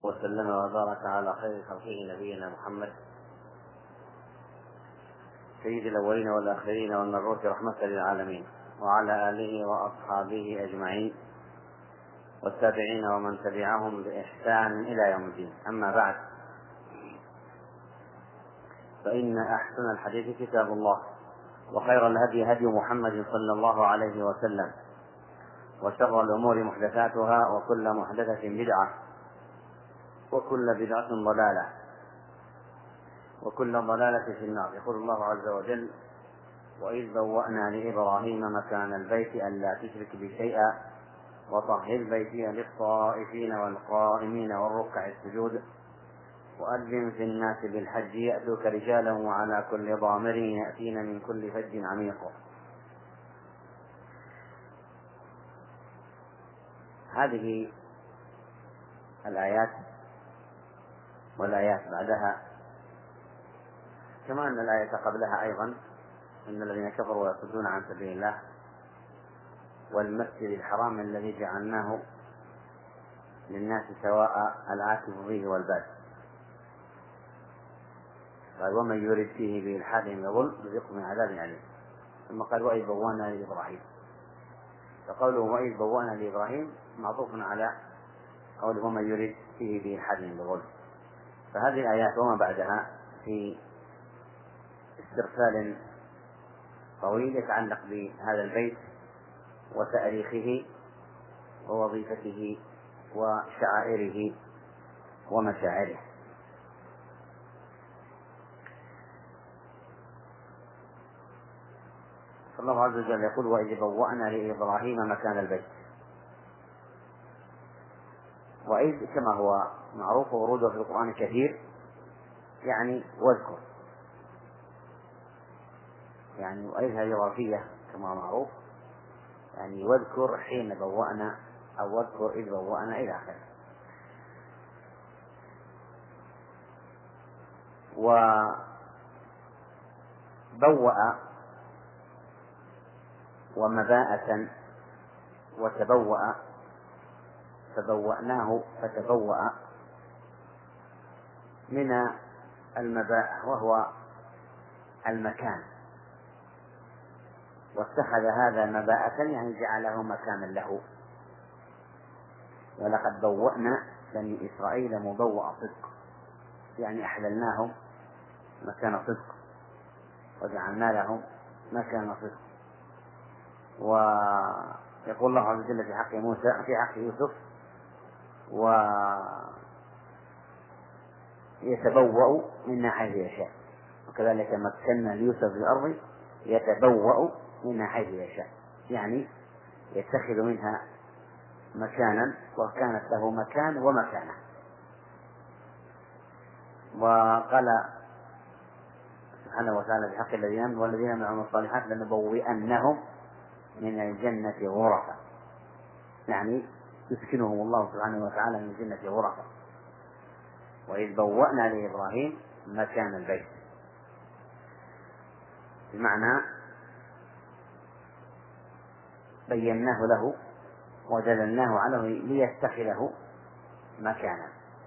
وسلم وبارك على خير خلقه نبينا محمد سيد الأولين والآخرين والمبعوث رحمة للعالمين، وعلى آله وأصحابه أجمعين والتابعين ومن تبعهم بإحسان إلى يوم الدين. أما بعد، فإن أحسن الحديث كتاب الله، وخير الهدي هدي محمد صلى الله عليه وسلم، وشر الأمور محدثاتها، وكل محدثة بدعة، وكل بدعة ضلالة، وكل ضلالة في النار. يقول الله عز وجل: وإذ بوأنا لإبراهيم مكان البيت ألا تشرك بي شيئا وطهر بيتي للطائفين والقائمين والركع السجود وأذن في الناس بالحج يأتوك رجالا وعلى كل ضامر يأتين من كل فج عميق. هذه الآيات والآيات بعدها، كما أن الآية قبلها أيضا: إن الذين كفروا ويصدون عن سبيل الله والمسجد الحرام الذي جعلناه للناس سواء العاكف فيه والباد، قال: ومن يرد فيه بإلحاد بظلم نذقه من عذاب أليم. ثم قال: وإذ بوأنا لإبراهيم. فقوله وإذ بوأنا لإبراهيم معطوف على قوله ومن يرد فيه بإلحاد بظلم. فهذه الآيات وما بعدها في استرسال طويل يتعلق بهذا البيت وتاريخه ووظيفته وشعائره ومشاعره. الله عز وجل يقول: وإذ بوأنا لإبراهيم مكان البيت. وإذ كما هو معروف وروده في القرآن كثير، يعني واذكر، يعني وإذ هذه ظرفية كما معروف، يعني واذكر حين بوأنا، أو واذكر إذ بوأنا إلى آخره. وبوأ ومباءة وتبوأ، فبوأناه فتبوأ من المباء وهو المكان، واتخذ هذا مباءة يعني جعله مكانا له. ولقد بوأنا بني إسرائيل مبوأ صدق، يعني أحللناهم مكان صدق وجعلنا لهم مكان صدق. ويقول الله عز وجل في حق موسى في حق يوسف: ويتبوأ منا حيث يشاء، وكذلك مكنا ليوسف في الأرض يتبوأ منها حيث يشاء، يعني يتخذ منها مكانا وكانت له مكان ومكانه. وقال سبحانه وتعالى بحق الذين آمنوا والذين معهم الصالحات لنبوئنهم من الجنة غرفا، يعني يسكنهم الله سبحانه وتعالى من الجنة غرفا. وإذ بوأنا لإبراهيم مكان البيت، بمعنى بيناه له ودللناه عليه ليتخذه مكانا.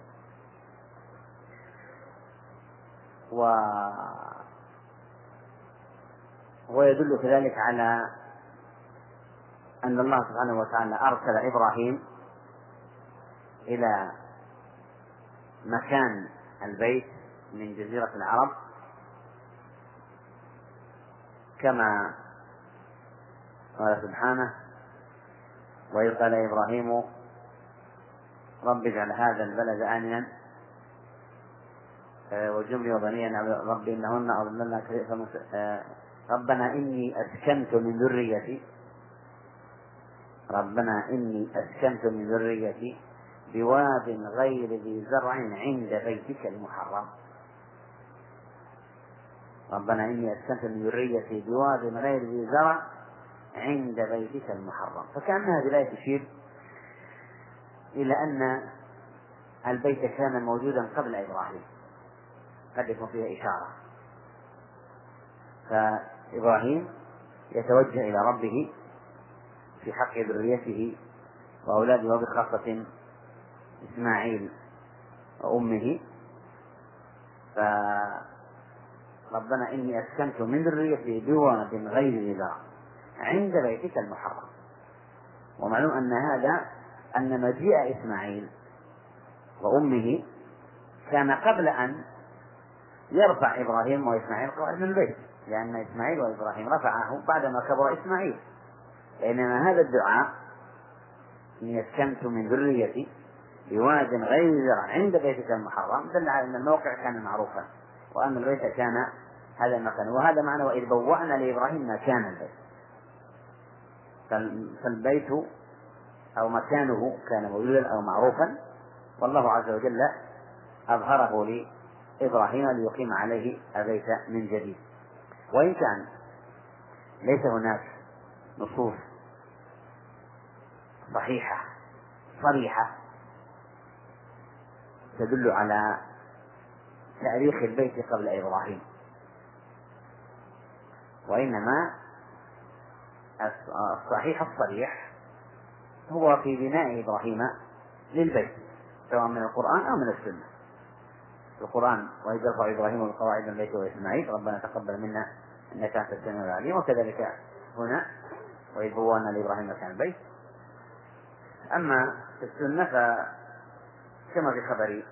ويدل كذلك على أن الله سبحانه وتعالى أرسل إبراهيم إلى مكان البيت من جزيرة العرب، كما قال سبحانه: وإذ قال إبراهيم رب اجعل هذا البلد آمنا وجنبني وبني رب إنهن أضللن كثيرا ربنا إني أسكنت من ذريتي بواد غير ذي زرع عند بيتك المحرم. ربنا إني أسكنت من ذريتي بواد غير ذي زرع عند بيتك المحرم. فكأن هذه الآية تشير إلى أن البيت كان موجودا قبل إبراهيم، قد يكون فيها إشارة. فإبراهيم يتوجه إلى ربه في حق ذريته وأولاده، وبخاصة إسماعيل وأمه. فربنا إني أسكنت من ذريتي بواد غير ذي زرع عند بيتك المحرم. ومعلوم أن مجيء إسماعيل وأمه كان قبل أن يرفع إبراهيم وإسماعيل قواعد من البيت، لأن إسماعيل وإبراهيم رفعه بعدما كبر إسماعيل. بينما هذا الدعاء إني أسكنت من ذريتي بواد غير ذي زرع عند بيتك المحرم دل على أن الموقع كان معروفا وأن البيت كان هذا المكان. وهذا معنى وإذ بوأنا لإبراهيم مكان البيت، فالبيت أو مكانه كان موجودا أو معروفا، والله عز وجل أظهره لإبراهيم ليقيم عليه البيت من جديد. وإن كان ليس هناك نصوص صحيحة صريحة تدل على تاريخ البيت قبل إبراهيم، وإنما الصحيح الصريح هو في بناء إبراهيم للبيت سواء من القرآن أو من السنة. القرآن وإذ يرفع إبراهيم القواعد من البيت وإسماعيل ربنا تقبل منا إنك أنت السميع العليم، وكذلك هنا وإذ بوأنا لإبراهيم مكان البيت. أما في السنة فكما في خبر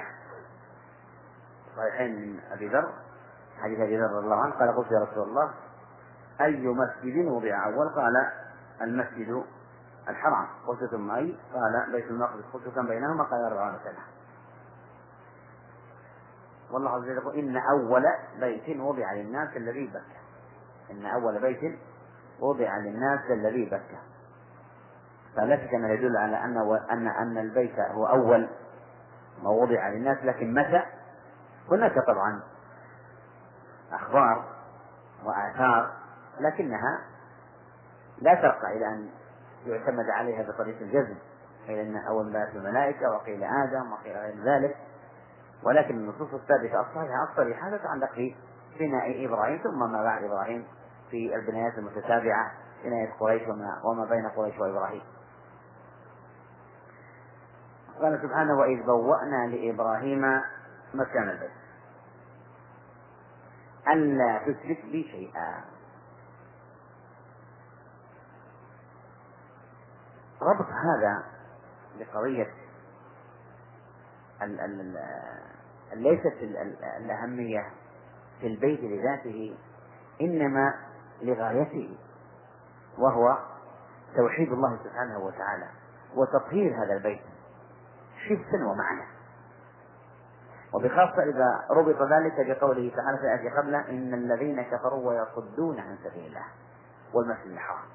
صحيحين من أبي ذر حديث أبي ذر رضي الله عنه قال قلت يا رسول الله أي مسجد وضع أول؟ قال المسجد الحرام. قلت ثم أي؟ قال بيت المقدس. قلت كم بينهما؟ قال 40 سنة. والله عز وجل يقول إن أول بيت وضع للناس الذي بكى، إن أول بيت وضع للناس الذي بكى. فلا شك أنه يدل على أن البيت هو أول ما وضع للناس، لكن متى؟ هناك طبعا أخبار وآثار لكنها لا ترقى إلى أن يعتمد عليها بطريقة الجزم، قيل إن أول بيت الملائكة وقيل آدم وقيل غير ذلك، ولكن النصوص الثابتة الصحيحة الصريحة تتعلق في بناء إبراهيم ثم ما بعد إبراهيم في البنايات المتتابعة، بناية قريش وما بين قريش وإبراهيم. قال سبحانه وإذ بوأنا لإبراهيم مكان البيت ألا تشرك بي شيئا. ربط هذا بقضية ليست الأهمية في البيت لذاته إنما لغايته، وهو توحيد الله سبحانه وتعالى وتطهير هذا البيت حسا ومعنى، وبخاصة إذا ربط ذلك بقوله تعالى في الآية قبله إن الذين كفروا ويصدون عن سبيل الله والمسجد الحرام.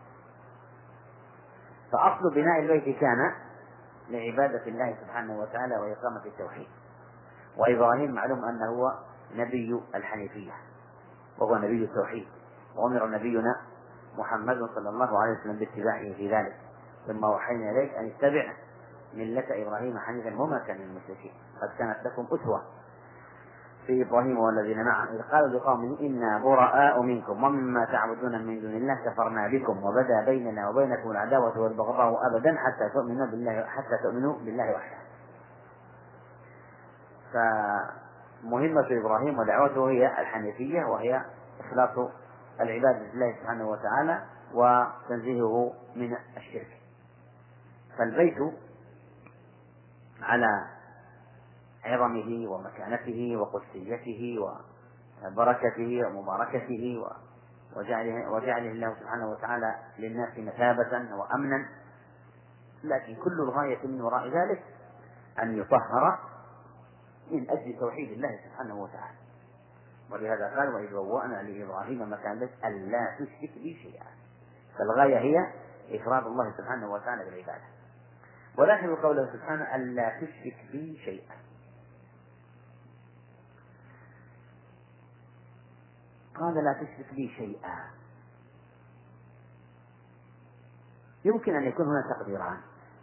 فأصل بناء البيت كان لعبادة الله سبحانه وتعالى وإقامة التوحيد. وإبراهيم معلوم أنه هو نبي الحنيفية وهو نبي التوحيد، وأمر نبينا محمد صلى الله عليه وسلم باتباعه في ذلك، ثم وحينا إليك أن اتبع ملة إبراهيم حنيفا وما كان من المشركين قد كانت لكم أسوة في إبراهيم والذين معه إذ قالوا لقومه إنا براء منكم ومما تعبدون من دون الله كفرنا بكم وبدا بيننا وبينكم العداوة والبغضاء أبدا حتى تؤمنوا بالله وحده. فمهمة إبراهيم ودعوته هي الحنيفية، وهي إخلاص العبادة لله سبحانه وتعالى وتنزيهه من الشرك. فالبيت على عظمه ومكانته وقدسيته وبركته ومباركته وجعله الله سبحانه وتعالى للناس مثابة وأمنا، لكن كل الغاية من وراء ذلك أن يطهر من أجل توحيد الله سبحانه وتعالى. ولهذا قال وإذ بوأنا لإبراهيم مكان البيت ألا تشرك بي شيئا، فالغاية هي إفراد الله سبحانه وتعالى بالعبادة. ولكن قوله سبحانه ألا تشرك بي شيئا، قال لا تشرك بي شيئا، يمكن أن يكون هنا تقديران: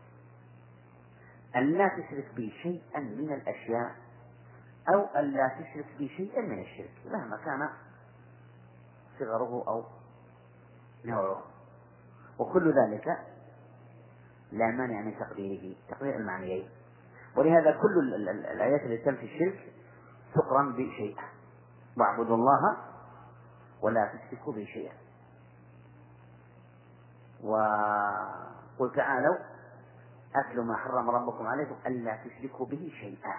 أن لا تشرك بي شيئا من الأشياء، أو أن لا تشرك بي شيئا من الشرك مهما كان صغره أو نوعه، وكل ذلك لا مانع من تقديره تقدير المعنيين. ولهذا كل الآيات التي تنفي الشرك تقرن بشيئا: واعبدوا الله ولا تشركوا به شيئا. وقل تعالوا أتل ما حرم ربكم عليكم ألا تشركوا به شيئا،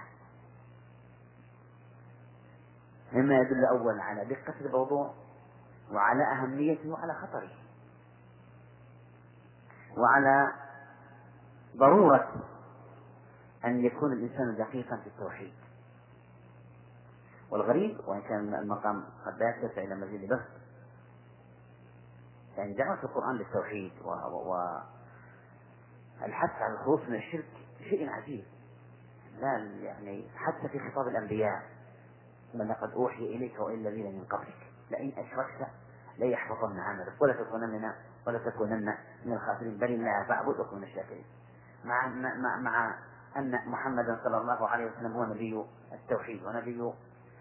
مما يدل أولا على دقة الموضوع وعلى أهميته وعلى خطره وعلى ضرورة أن يكون الإنسان دقيقا في التوحيد. والغريب، وإن كان المقام قد لا يتسع إلى مزيد بحث، يعني دعوة القرآن للتوحيد والحث على الخلوص من الشرك شيء عجيب. لا يعني حتى في خطاب الأنبياء: لقد أوحي إليك وإلى الذين من قبلك لئن أشركت ليحبطن عملك ولا تكونن من الخاسرين بل الله فاعبد وكن من الشاكرين. مع أن محمدا صلى الله عليه وسلم هو نبي التوحيد ونبي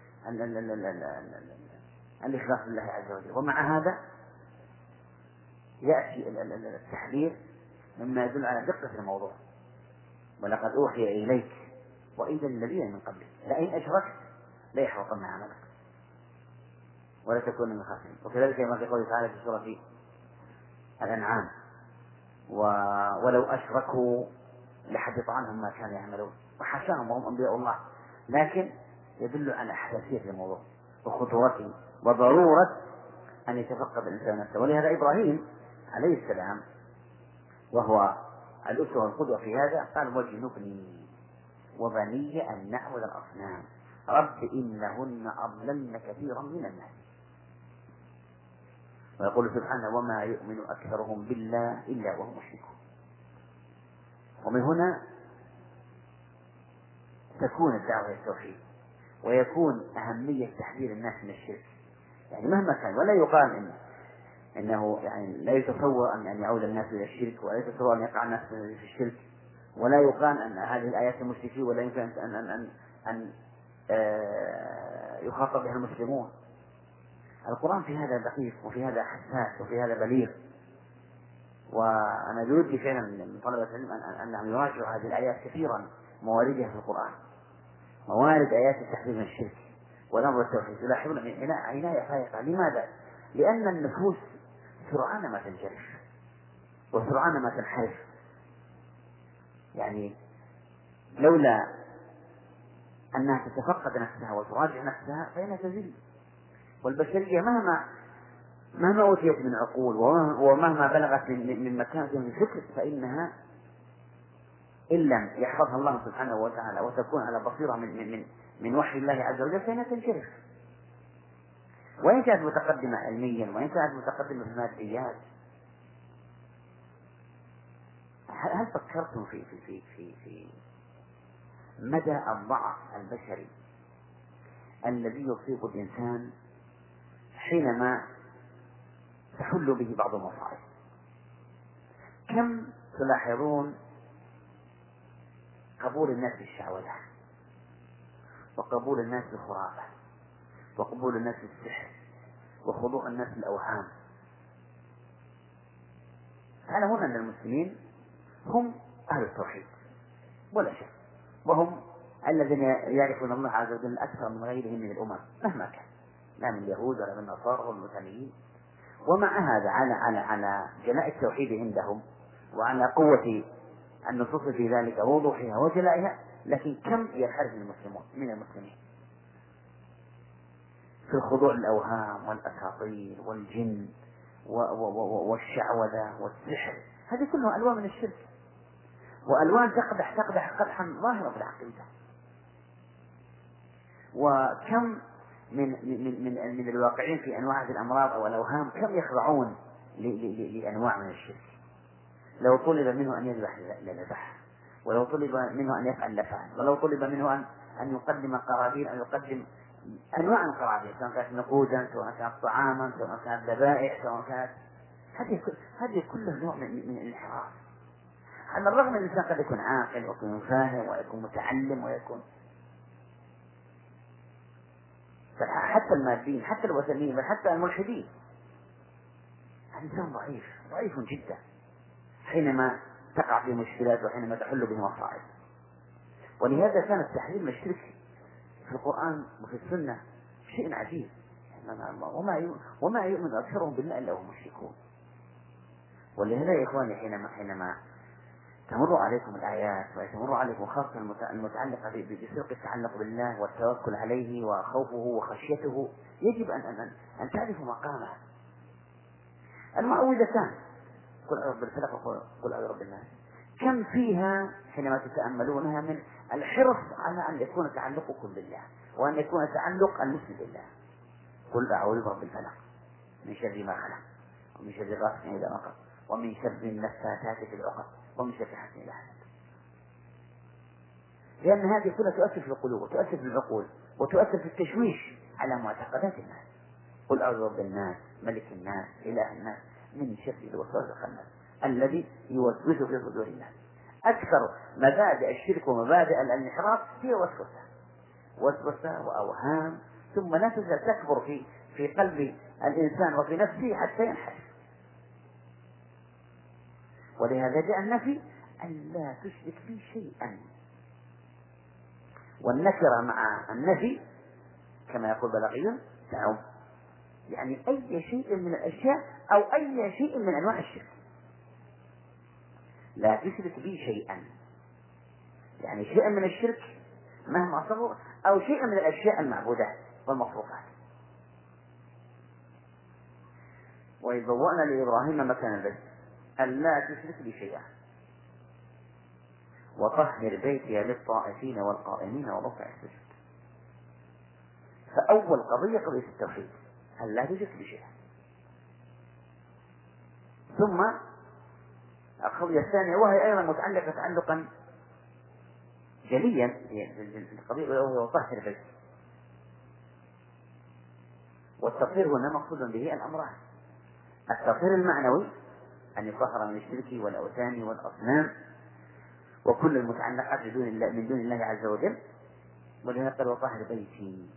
الإخلاص لله عز وجل، ومع هذا يأتي التحذير مما يدل على دقة الموضوع: ولقد أوحي إليك وإلى الذين من قبلك لئن أشركت ليحبطن عملك ولا تكون من الخاسرين. وكذلك كما في قوله تعالى في سورة الأنعام: ولو أشركوا لحبط عنهم ما كانوا يعملون. وحاشاهم وهم أنبياء الله، لكن يدل على حساسية الموضوع وخطورته وضرورة أن يتفقد الإنسان نفسه. ولهذا إبراهيم عليه السلام وهو الأسوة والقدوة في هذا قال: واجنبني وبني أن نعبد الأصنام رب إنهن أضللن كثيرا من الناس. ويقول سبحانه: وما يؤمن أكثرهم بالله إلا وهم مشركون. ومن هنا تكون الدعوة إلى التوحيد ويكون أهمية تحذير الناس من الشرك. يعني مهما كان، ولا يقال إنه يعني لا يتصور أن يعود الناس إلى الشرك، ولا يتصور أن يقع الناس في الشرك، ولا يقال أن هذه الآيات المشركين ولا يمكن أن يخاطب بها المسلمون. القرآن في هذا دقيق وفي هذا حساس وفي هذا بليغ. وأنا بودي فعلا من طلبة العلم أنهم يراجعوا هذه الآيات كثيرا، مواردها في القرآن، موارد آيات التحذير من الشرك والأمر التوحيد، يلاحظون عناية فائقة. لماذا؟ لأن النفوس سرعان ما تنجرف وسرعان ما تنحرف. يعني لولا أنها تتفقد نفسها وتراجع نفسها فإنها تزل. والبشرية مهما أوتيت من عقول ومهما بلغت من مكانة من فكر، فإنها إن لم يحفظها الله سبحانه وتعالى وتكون على بصيرة من وحي الله عز وجل فإنها تنجرف. وإن كانت متقدمة علميا وإن كانت متقدمة في الماديات. هل فكرتم في مدى الضعف البشري الذي يصيب الإنسان حينما تحل به بعض المصائب؟ كم تلاحظون قبول الناس للشعوذة، وقبول الناس للخرافة، وقبول الناس للسحر، وخضوع الناس للأوهام. تعلمون أن المسلمين هم أهل التوحيد ولا شك، وهم الذين يعرفون الله عز وجل أكثر من غيرهم من الأمم مهما كان، لا من اليهود ولا من النصارى ولا المثنيين. ومع هذا على جلاء التوحيد عندهم وعلى قوة النصوص في ذلك ووضوحها وجلائها، لكن كم ينحرف المسلمون من المسلمين في الخضوع للأوهام والأساطير والجن والشعوذة والسحر. هذه كلها ألوان من الشرك، وألوان تقدح قدحا ظاهرا في العقيدة. وكم من الواقعين في أنواع هذه الأمراض أو الأوهام كم يخضعون لأنواع من الشرك. لو طلب منه أن يذبح لذبح، ولو طلب منه أن يفعل لفعل، ولو طلب منه أن يقدم قرابين، أن يقدم أنواع من القرابين، سواء كانت نقودا، سواء كانت طعاما، سواء كانت ذبائح، سواء كانت هذه كلها نوع من الانحراف. على الرغم من الإنسان قد يكون عاقل ويكون فاهم ويكون متعلم ويكون حتى المادين حتى الوثنيين بل حتى الملحدين، الإنسان ضعيف جدا حينما تقع في مشكلات وحينما تحل به مصائب. ولهذا كان التحريم الشرك في القرآن وفي السنة شيء عجيب، وما يؤمن أكثرهم بالله إلا هم مشركون. ولهذا يا إخواني حينما تمر عليكم الآيات وتمر عليكم خاصة المتعلقة بصدق التعلق بالله والتوكل عليه وخوفه وخشيته، يجب أن تعرفوا مقامه. المعوذتان قل أعوذ بالفلق وقل أعوذ برب الناس، كم فيها حينما تتأملونها من الحرص على أن يكون تعلقكم بالله وأن يكون تعلق المسلم بالله. قل أعوذ برب الفلق من شر ما خلق ومن شر غاسق إذا وقب ومن شر النفاثات في العقد ومن شر حاسد إذا حسد. لأن هذه كلها تؤثر في القلوب وتؤثر في العقول وتؤثر في التشويش على معتقدات الناس. قل أعوذ برب الناس ملك الناس إله الناس من شر الوسواس الخناس الذي يوسوس في صدور الناس. أكثر مبادئ الشرك ومبادئ الانحراف هي وسوسة وأوهام، ثم لا تزال تكبر في قلب الإنسان وفي نفسه حتى ينحرف. ولهذا جاء النفي أن لا تشرك بي شيئا، والنكرة مع النفي كما يقول بلاغيون تعم، يعني أي شيء من الأشياء أو أي شيء من أنواع الشرك. لا تشرك بي شيئا يعني شيئا من الشرك مهما صغر أو شيئا من الأشياء المعبودات والمصروفات. وإذ بوأنا لإبراهيم مكان البيت ألا تشرك بي شيئا وطهر بيتي للطائفين والقائمين وركع السجود. فأول قضية التوحيد ألا تشرك بي شيئا. ثم القضية الثانية وهي أيضا متعلقة تعلقا جليا القضية وهو طهر بيتي. والتطهير هنا مقصود به الأمران: التطهير المعنوي أن يطهر من الشرك والأوثان والأصنام وكل المتعلقات من دون الله عز وجل. ولهذا قال وطهر بيتي.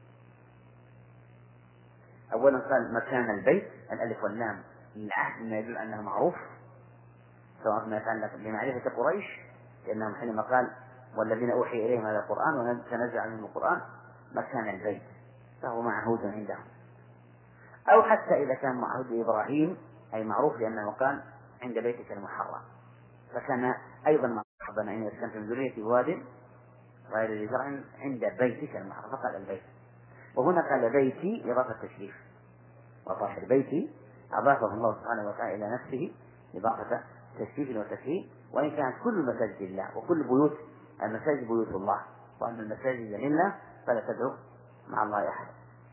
أولا قال مكان البيت، الألف واللام للعهد ما يدل أنه معروف، سواء ما يتعلق بمعرفة قريش لأنهم حينما قال والذين أوحي إليهم هذا القرآن ونزل عليهم القرآن مكان البيت فهو معهود عندهم، أو حتى إذا كان معهود إبراهيم أي معروف لأنه قال عند بيتك المحرم، فكان أيضا معروف ربنا إن أسكنت من ذريتي واد غير ذي زرع عند بيتك المحرم، فقال البيت. وهنا قال بيتي إضافة تشريف، وطاهر بيتي أضافه الله سبحانه وتعالى إلى نفسه إضافة تشريف وتكريم. وإن كانت كل مساجد الله وكل بيوت المساجد بيوت الله وأن المساجد لله فلا تدعو مع الله أحد.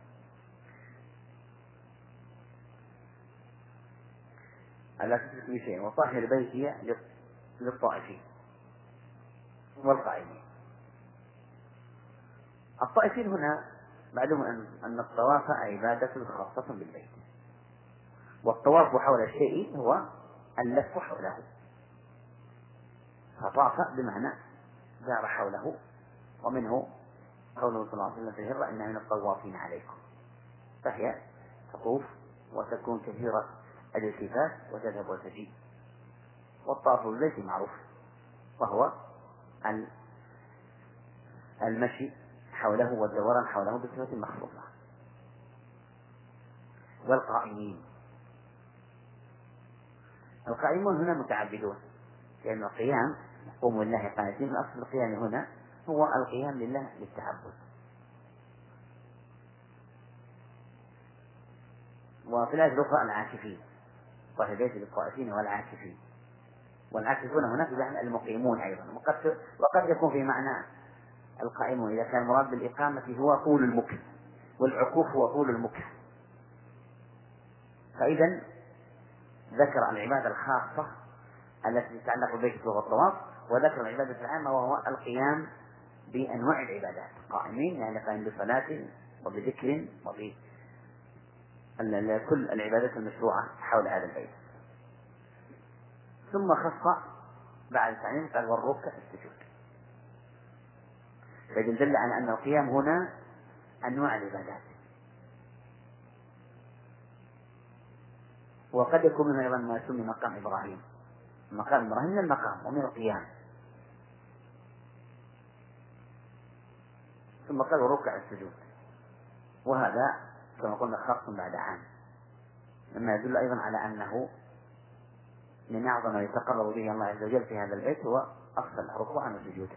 ألا تشرك بي شيئا وطهر بيتي للطائفين والقائمين. الطائفين هنا معلوم أن الطواف عبادة خاصة بالبيت، والطواف حول الشيء هو اللف حوله، فطاف بمعنى دار حوله. ومنه قوله صلى الله عليه وسلم في الهرة إنها من الطوافين عليكم، فهي تطوف وتكون كثيرة الالتفات وتذهب وتجيء. والطواف بالبيت معروف وهو المشي حوله والدوران حوله بصفة مخصوصة. والقائمين، القائمون هنا متعبدون لأن القيام قوموا لله قانتين، أصل القيام هنا هو القيام لله للتعبد. وفي الآية الأخرى العاكفين، طهر بيت للطائفين والعاكفين. والعاكفون هناك بمعنى المقيمون أيضا، وقد يكون في معنى القائمون إذا كان المراد بالإقامة هو طول المكث والعكوف هو طول المكث. فإذا ذكر العبادة الخاصة التي تتعلق بالبيت وهو الطواف، وذكر العبادة العامة وهو القيام بأنواع العبادات. قائمين يعني قائم بصلاة وبذكر وبكل العبادات المشروعة حول هذا البيت. ثم خص بعد التعليم قال والركع السجود، فيدل على أن القيام هنا أنواع العبادات، وقد يكون منه أيضا ما يسمى مقام إبراهيم. مقام إبراهيم من المقام ومن القيام. ثم قال وركع السجود، وهذا كما قلنا خاص بعد عام، مما يدل أيضا على أنه من أعظم ما يتقرب به الله عز وجل في هذا البيت هو أفضل ركوعا وسجودا.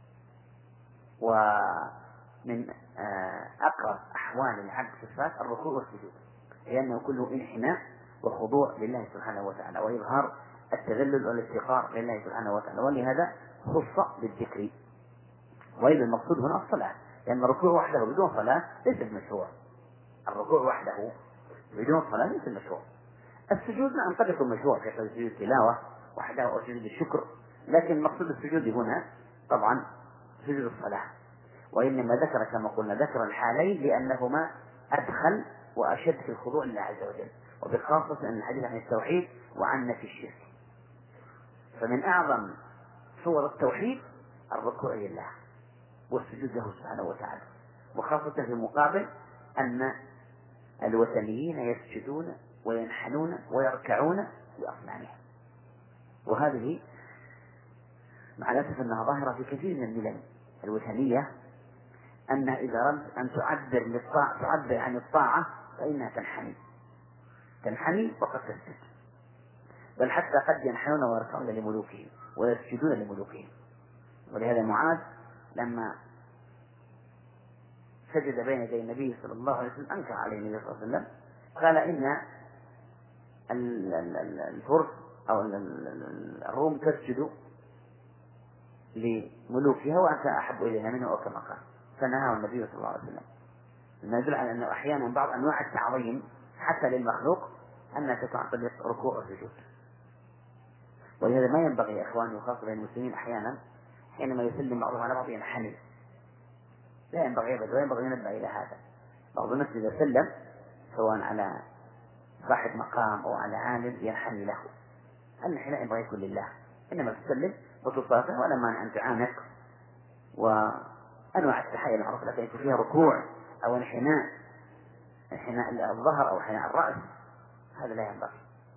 ومن أقرب أحوال العبد في الصلاة الركوع والسجود، لأنه كله انحناء وخضوع لله سبحانه وتعالى وإظهار التذلل والافتقار لله سبحانه وتعالى، ولهذا خص بالذكر. وإذا المقصود هنا الصلاة، لأن الركوع وحده بدون صلاة ليس بمشروع. الركوع وحده بدون صلاة ليس بمشروع. السجود نعم قد يكون مشروع في سجود التلاوة وحده أو سجود الشكر، لكن مقصود السجود هنا طبعا سجود الصلاة. وإنما ذكر كما قلنا ذكر الحالين لأنهما أدخل وأشد في الخضوع لله عز وجل، وبخاصة أن الحديث عن التوحيد وعن نفي الشرك. فمن أعظم صور التوحيد الركوع لله والسجود له سبحانه وتعالى، وخاصة في مقابل أن الوثنيين يسجدون وينحنون ويركعون لأصنامهم. وهذه مع الأسف أنها ظاهرة في كثير من الملل الوثنية، أنها إذا أردت أن تعبر عن الطاعة فإنها تنحني وقد تسجد، بل حتى قد ينحنون ويركعون لملوكهم ويسجدون لملوكهم. ولهذا معاذ لما سجد بين يدي النبي صلى الله عليه وسلم أنكر عليه النبي صلى الله عليه وسلم، قال إن الفرس أو الروم تسجد لملوكها وأنت أحب إليها منه، أو كما قال، فنهاه النبي صلى الله عليه وسلم. ما يدل على أنه أحيانا بعض أنواع التعظيم حتى للمخلوق أنها تتعطل ركوع وسجود. ولهذا ما ينبغي يا إخواني وخاصة المسلمين أحيانا حينما يسلم بعضهم على بعض ينحني، لا ينبغي أبدا، ولا ينبغي ينبه إلى هذا. بعض الناس إذا سلم سواء على صاحب مقام أو على عالم ينحني له، الانحناء ينبغي يكون لله، إنما تسلم وتصافح ولا مانع أن تعانق، وأنواع التحية المعروفة لكن يكون فيها ركوع أو انحناء الظهر أو انحناء الرأس، هذا لا ينبغي،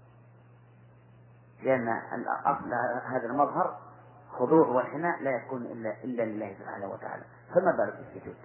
لأن أصل هذا المظهر خضوع وانحناء لا يكون إلا لله سبحانه وتعالى، فما بالك بالسجود.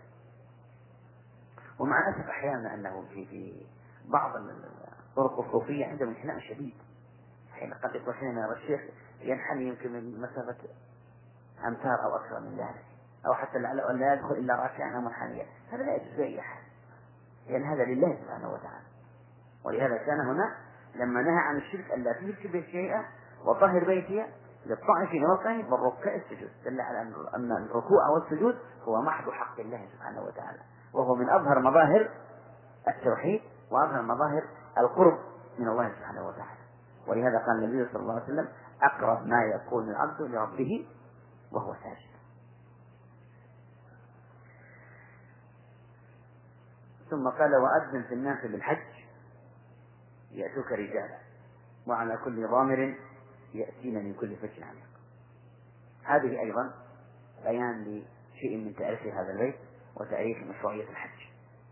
ومع الأسف أحيانا أنه في بعض الطرق الصوفية عندهم انحناء شديد، حين قد يكون حين يرى الشيخ ينحني يمكن من مسافة أمتار أو أكثر من ذلك، أو حتى لا يدخل إلا راكعا أو منحنيا، هذا لا يجوز أي أحد، لأن هذا لله سبحانه وتعالى. ولهذا كان هنا لما نهى عن الشرك ألا تشرك به شيئا وطهر بيتي للطائفين والقائمين والركع السجود، دل على أن الركوع والسجود هو محض حق الله سبحانه وتعالى، وهو من أظهر مظاهر التوحيد وأظهر مظاهر القرب من الله سبحانه وتعالى. ولهذا قال النبي صلى الله عليه وسلم أقرب ما يكون العبد لربه وهو ساجد. ثم قال وأذن في الناس بالحج يأتوك رجالا وعلى كل ضامر يأتين من كل فج عميق. هذه أيضا بيان لشيء من تأريخ هذا البيت وتأريخ مشروعية الحج.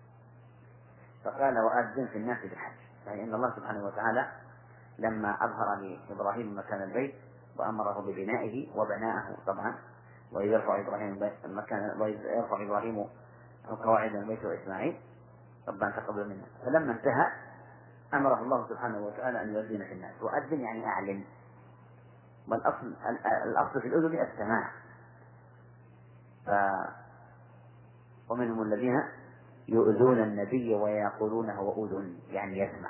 فقال وأذن في الناس بالحج، يعني أن الله سبحانه وتعالى لما أظهر لإبراهيم مكان البيت وأمره ببنائه وبناءه طبعا، وإذ يرفع إبراهيم قواعد البيت وإسماعيل ربنا تقبل منا، فلما انتهى أمره الله سبحانه وتعالى أن يؤذن في الناس. وأذن يعني أعلن، والأصل في الأذن السماع، ومنهم الذين يؤذون النبي ويقولون هو أذن يعني يسمع،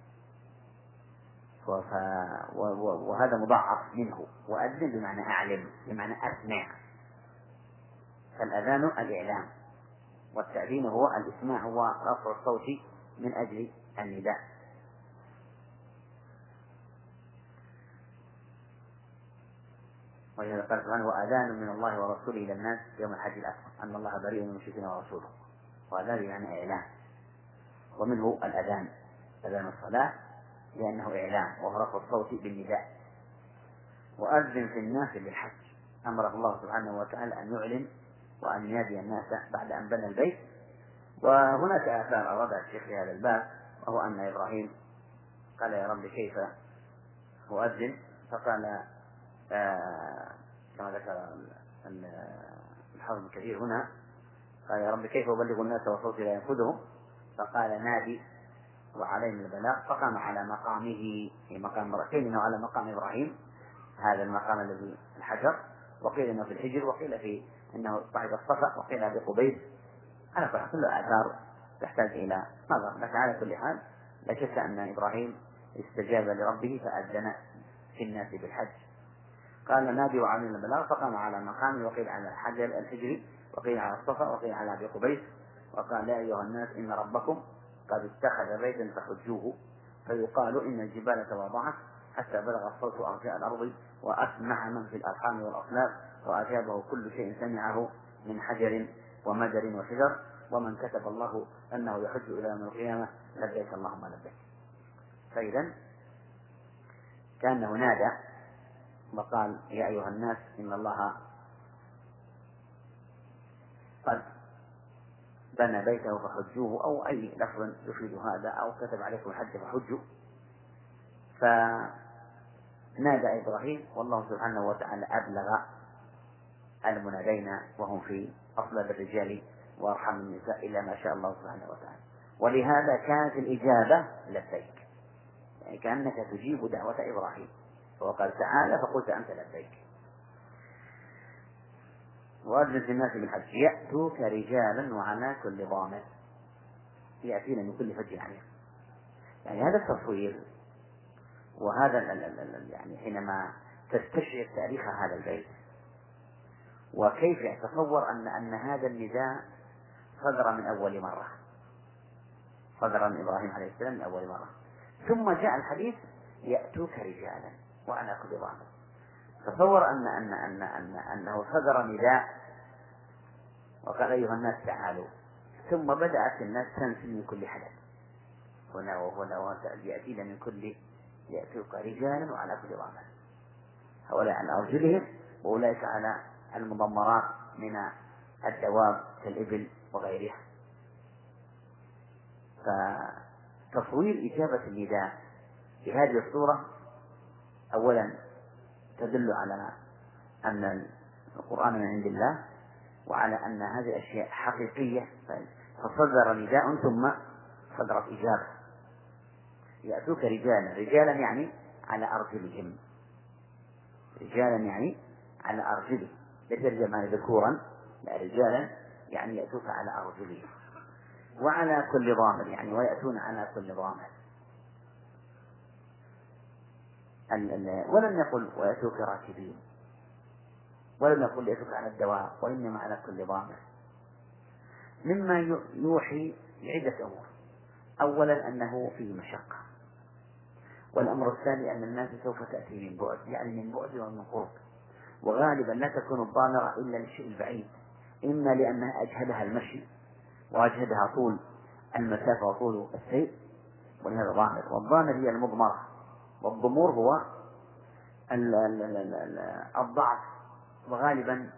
وهذا مضاعف منه، وأذن بمعنى أعلم بمعنى أسمع. فالأذان الإعلام، والتأذين هو الإسماع، هو رفع الصوت من أجل النداء. ولهذا قال سبحانه وأذان من الله ورسوله إلى الناس يوم الحج الأكبر أن الله بريء من المشركين ورسوله، وأذان يعني إعلام. ومنه الأذان أذان الصلاة لأنه إعلام وهو رفع الصوت بالنداء. وأذن في الناس بالحج، أمره الله سبحانه وتعالى أن يعلن وأن ينادي الناس بعد أن بنى البيت. وهناك آثار أوردها الشيخ في هذا الباب، وهو أن إبراهيم قال يا رب كيف أؤذن، فقال كما ذكر الحافظ الكبير هنا قال يا رب كيف أبلغ الناس وصوتي لا ينفذهم؟ فقال نادي وعلينا البلاغ. فقام على مقامه في مقام إبراهيم، إنه على مقام إبراهيم، هذا المقام الذي الحجر، وقيل إنه في الحجر، وقيل في إنه صعد الصفا، وقيل بقبيس. على كل آثار تحتاج إلى نظر، لكن على كل حال لا شك أن إبراهيم استجاب لربه فأذن في الناس بالحج. قال نادي وعلينا البلاغ. فقام على مقامه، وقيل على حجر الحجر، وقيل على الصفا، وقيل على أبي قبيس. وقال يا أيها الناس إن ربكم قد اتخذ بيتا فحجوه، فيقال إن الجبال تواضعت حتى بلغ الصوت أرجاء الأرض وأسمع من في الأرحام والأصناف، وأجابه كل شيء سمعه من حجر ومدر وشجر، ومن كتب الله أنه يحج إلى يوم القيامة لبيك اللهم لبيك. فإذا كأنه نادى وقال يا أيها الناس إن الله قد بنى بيته فحجوه، أو أي لفظ يفيد هذا، أو كتب عليكم الحج فحجوا. فنادى إبراهيم، والله سبحانه وتعالى أبلغ المنادين وهم في أصلاب الرجال وأرحم النساء إلا ما شاء الله سبحانه وتعالى. ولهذا كانت الإجابة لبيك، يعني كأنك تجيب دعوة إبراهيم، وقال تعالى فقلت أنت لبيك. وأذن في الناس بالحج يأتوك رجالا وعلى كل ضامر يأتينا من كل فج عميق. يعني هذا التصوير، وهذا يعني حينما تستشعر تاريخ هذا البيت وكيف يتصور أن هذا النداء صدر من أول مرة، صدر من إبراهيم عليه السلام من أول مرة، ثم جاء الحديث يأتوك رجالا وعلى كل ضامر. تصور أنه صدر نداء وقال أيها الناس تعالوا، ثم بدأت الناس تنزل من كل حدث، هنا وهنا، يأتينا من كل، يأتوك رجالا وعلى كل ضامر، هؤلاء على أرجلهم وأولئك على المضمرات من الدواب كالإبل وغيرها. فتصوير إجابة النداء بهذه الصورة أولا تدل على أن القرآن من عند الله، وعلى أن هذه أشياء حقيقية. فصدر نداء ثم صدرت إجابة. يأتوك رجالا، رجالا يعني على أرجلهم، رجالا يعني على أرجلهم، ليس رجالا ذكورا، لا، رجالا يعني يأتوك على أرجلهم، وعلى كل ضامر يعني ويأتون على كل ضامر. ولم يقل ويأتوك راكبين، ولم يقل يأتوك على الدواب، وإنما على كل ضامر، مما يوحي بعدة أمور. أولا أنه فيه مشقة، والأمر الثاني أن الناس سوف تأتي من بعد، يعني من بعد ومن قرب، وغالبا لا تكون الضامرة إلا للشيء البعيد، إما لأنها أجهدها المشي وأجهدها طول المسافة وطول السير، ولهذا ضامر. والضامر هي المضمرة، والضمور هو الضعف، وغالبا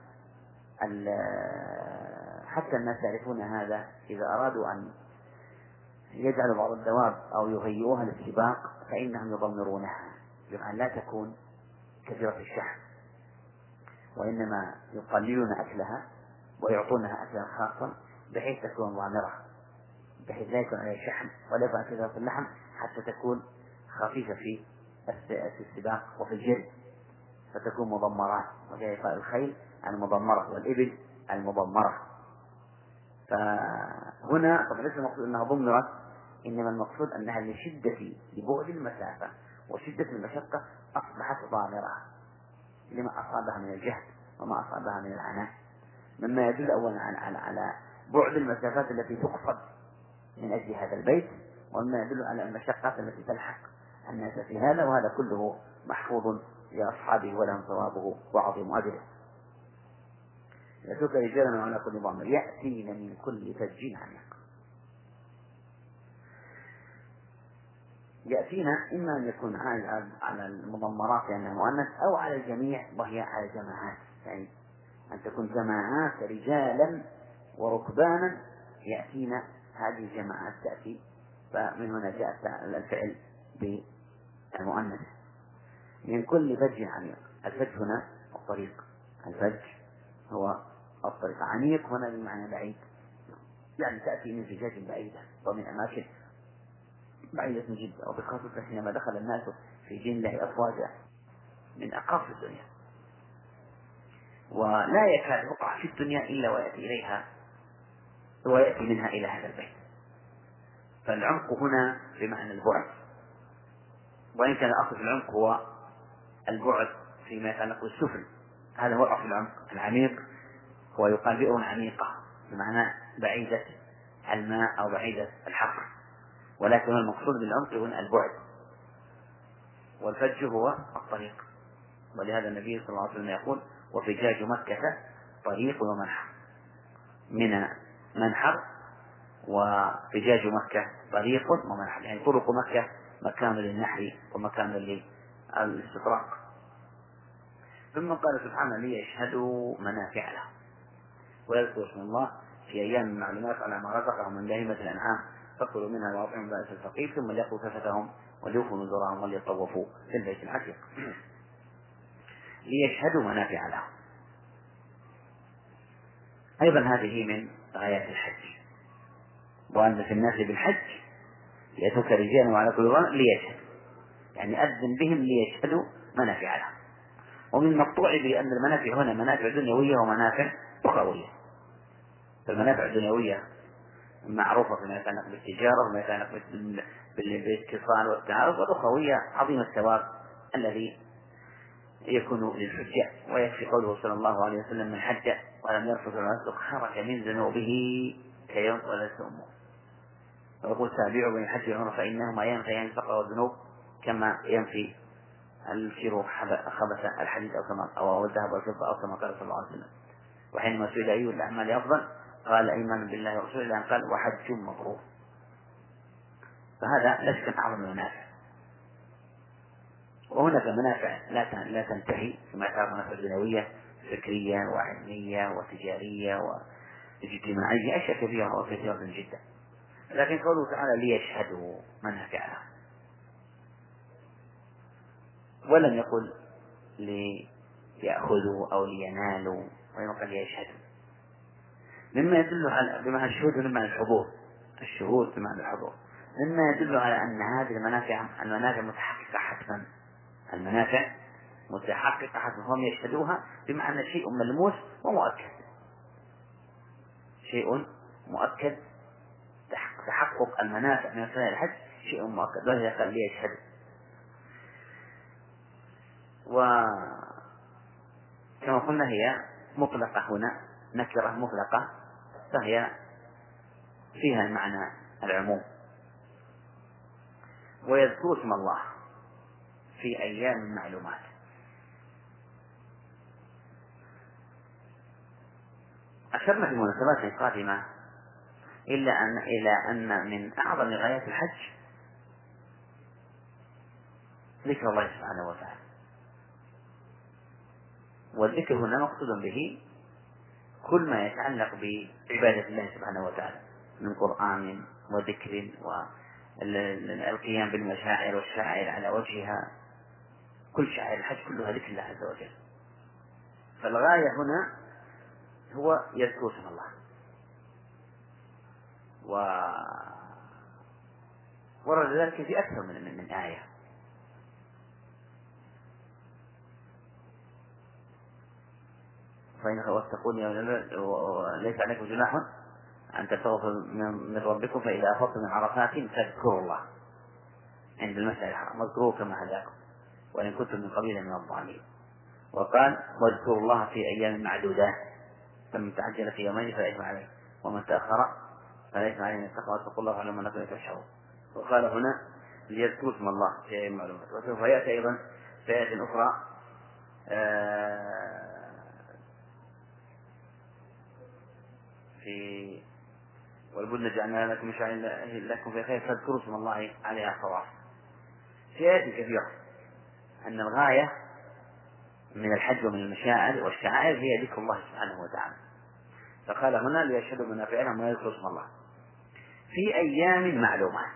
حتى الناس يعرفون هذا إذا أرادوا أن يجعلوا بعض الدواب أو يهيئوها للسباق فإنهم يضمرونها، يعني لا تكون كثيرة الشحم، وإنما يقللون أكلها ويعطونها أكلا خاصا بحيث تكون ضامرة، بحيث لا يكون عليها شحم ولا يكون كثيرة اللحم، حتى تكون خفيفة في السباق وفي الجري، فتكون مضمرات. وجاء الخيل المضمرة والإبل المضمرة. فهنا طبعا ليس المقصود أنها ضمرت، إنما المقصود أنها لبعد المسافة وشدة المشقة أصبحت ضامرة لما أصابها من الجهد وما أصابها من العناء، مما يدل أولا على بعد المسافات التي تقصد من أجل هذا البيت، ومما يدل على المشقات التي تلحق الناس في هذا. وهذا كله محفوظ لأصحابه ولهم ثوابه وعظيم أجره. يأتوك رجالا وعلى كل ضامر يأتين من كل فج عميق. يأتينا إما أن يكون على المضمرات لأنها مؤنث، أو على الجميع وهي على الجماعات، يعني أن تكون جماعات رجالا وركبانا يأتينا، هذه الجماعات تأتي، فمن هنا جاء الفعل بالمؤنث. من كل فج عميق، الفج هنا الطريق، الفج هو الطريق، عميق هنا بمعنى بعيد، يعني تأتي من فجاج بعيدة ومن أماكن بعيدة جدا، وبخاصة حينما دخل الناس في دين الله أفواجا من أقاصي الدنيا، ولا يكاد يقع في الدنيا إلا ويأتي إليها ويأتي منها إلى هذا البيت. فالعمق هنا بمعنى البعد، وإن كان أصل العمق هو البعد فيما يتعلق بالسفل، هذا هو أصل العمق. العميق هو يقال بئر عميقة بمعنى بعيدة الماء أو بعيدة الحفر، ولكن المقصود بالعمق هنا البعد، والفج هو الطريق. ولهذا النبي صلى الله عليه وسلم يقول: وفجاج مكة طريق ومنحر. من منحر، وفجاج مكة طريق ومنحر، يعني طرق مكة مكان للنحر ومكان للاستطراق. ثم قال سبحانه: ليشهدوا منافع لهم ويذكروا اسم الله في أيام معلومات على ما رزقهم من بهيمة الأنعام فكلوا منها وأطعموا بأس الفقير ثم ليقضوا تفتهم وليوفوا نذورهم وليطوفوا في البيت العتيق. ليشهدوا منافع لهم. أيضا هذه من غايات الحج، وأن في الناس بالحج يأتوك رجال وعلى كل ضامر ليشهدوا، يعني أذن بهم ليشهدوا منافع لهم. ومن المقطوع بأن المنافع هنا منافع دنيوية ومنافع أخروية. فالمنافع الدنيوية معروفة فيما يتعلق بالتجارة وما يتعلق بالاتصال والتعارف، والأخروية عظيم الثواب الذي يكون للحجاج. ويكفي قوله صلى الله عليه وسلم: من حج ولم يرفث ولا يفسق خرج من ذنوبه كيوم ولدته أمه. ويقول: تابعوا بين الحج والعمرة فإنهما ينفيان الفقر والذنوب كما ينفي الكير خبث الحديد أو الذهب والفضة أو كما قال صلى الله عليه وسلم. وحينما سئل أي الأعمال أفضل قال: إيمان بالله ورسوله، لأن قال: وحج مبرور. فهذا لا شك من أعظم المنافع. وهناك منافع لا تنتهي كما تعرف: منافع دنيوية فكرية وعلمية وتجارية واجتماعية، أشياء كثيرة وكثيرة جدا. لكن قوله تعالى: ليشهدوا منافع لهم، ولم يقل ليأخذوا أو لينالوا، وإنما قال ليشهدوا، مما يدل على بمعنى الشهود بمعنى الحضور، الشهود بمعنى الحضور، مما يدل على أن هذه المنافع متحققة حتما. المنافع متحققة حتما، هم يشهدوها بمعنى شيء ملموس ومؤكد، شيء مؤكد. تحقق المنافع من خلال الحج شيء مؤكد، وهذا قال ليشهدوا. وكما قلنا هي مطلقة هنا، نكرة مطلقة، فهي فيها معنى العموم. ويذكر اسم الله في أيام معلومات. أشرنا في المناسبات القادمة إلى أن من أعظم غايات الحج ذكر الله سبحانه وتعالى. والذكر هنا مقصود به كل ما يتعلق بعبادة الله سبحانه وتعالى من قرآن وذكر والقيام بالمشاعر والشعائر على وجهها، كل شعائر الحج كلها ذكر الله عز وجل. فالغاية هنا هو يذكر اسم الله، ورد ذلك في أكثر من آية. فإن واتقون ليس عليكم جناح أن تبتغوا من ربكم فإذا أفضتم من عرفات فاذكروا الله عند المسجد الحرام واذكروه كما هداكم وإن كنتم من قبيل من الضالين. وقال: واذكروا الله في أيام معدودات، فمن تعجل في يومين فلا إثم عليه ومن تأخر فلا إثم عليه من اتقى واتقوا الله واعلموا أنكم إليه تحشرون. وقال هنا: ليذكروا اسم الله في أيام معلومات. وسوف يأتي أيضا في آية أخرى في والبدن جعلنا لكم شعائر لكم في خير فاذكروا اسم الله عليها صواف. في آيات كثيرة أن الغاية من الحج ومن المشاعر والشعائر هي ذكر الله سبحانه وتعالى. فقال هنا: ليشهدوا منافع لهم ويذكروا اسم الله في أيام معلومات.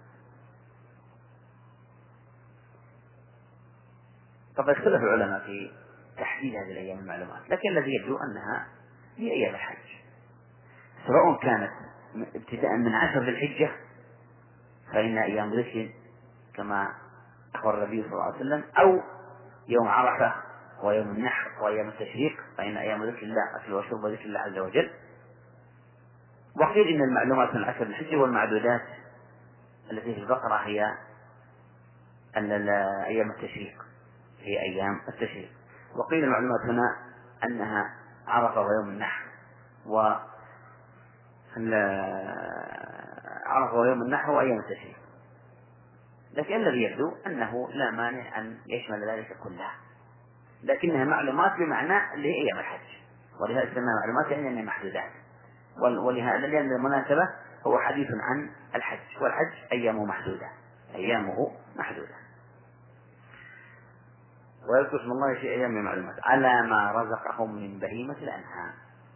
طبعا اختلف العلماء في تحديد هذه الأيام المعلومات، لكن الذي يبدو أنها هي أيام الحج، سواء كانت ابتداء من 10 ذي الحجة فإن أيام ذكر كما أخبر النبي صلى الله عليه وسلم، أو يوم عرفة ويوم النحر وأيام التشريق فإن أيام ذكر الله أكل وشرب وذكر الله عز وجل. وقيل إن المعلومات من 10 ذي الحجة والمعدودات التي في البقرة هي أيام التشريق، هي أيام التشريق. وقيل المعلومات هنا أنها عرفة ويوم النحر عرفة ويوم النحر وأيام التشريق، لكن الذي يبدو أنه لا مانع أن يشمل ذلك كلها، لكنها معلومات بمعنى اللي هي أيام الحج، ولهذا تسمى معلومات يعني أنها محدودات، ولهذا لأن المناسبة هو حديث عن الحج، والحج أيامه محدودة، أيامه محدودة. ويذكر اسم الله في أيام معلومات على ما رزقهم من بهيمة الأنعام.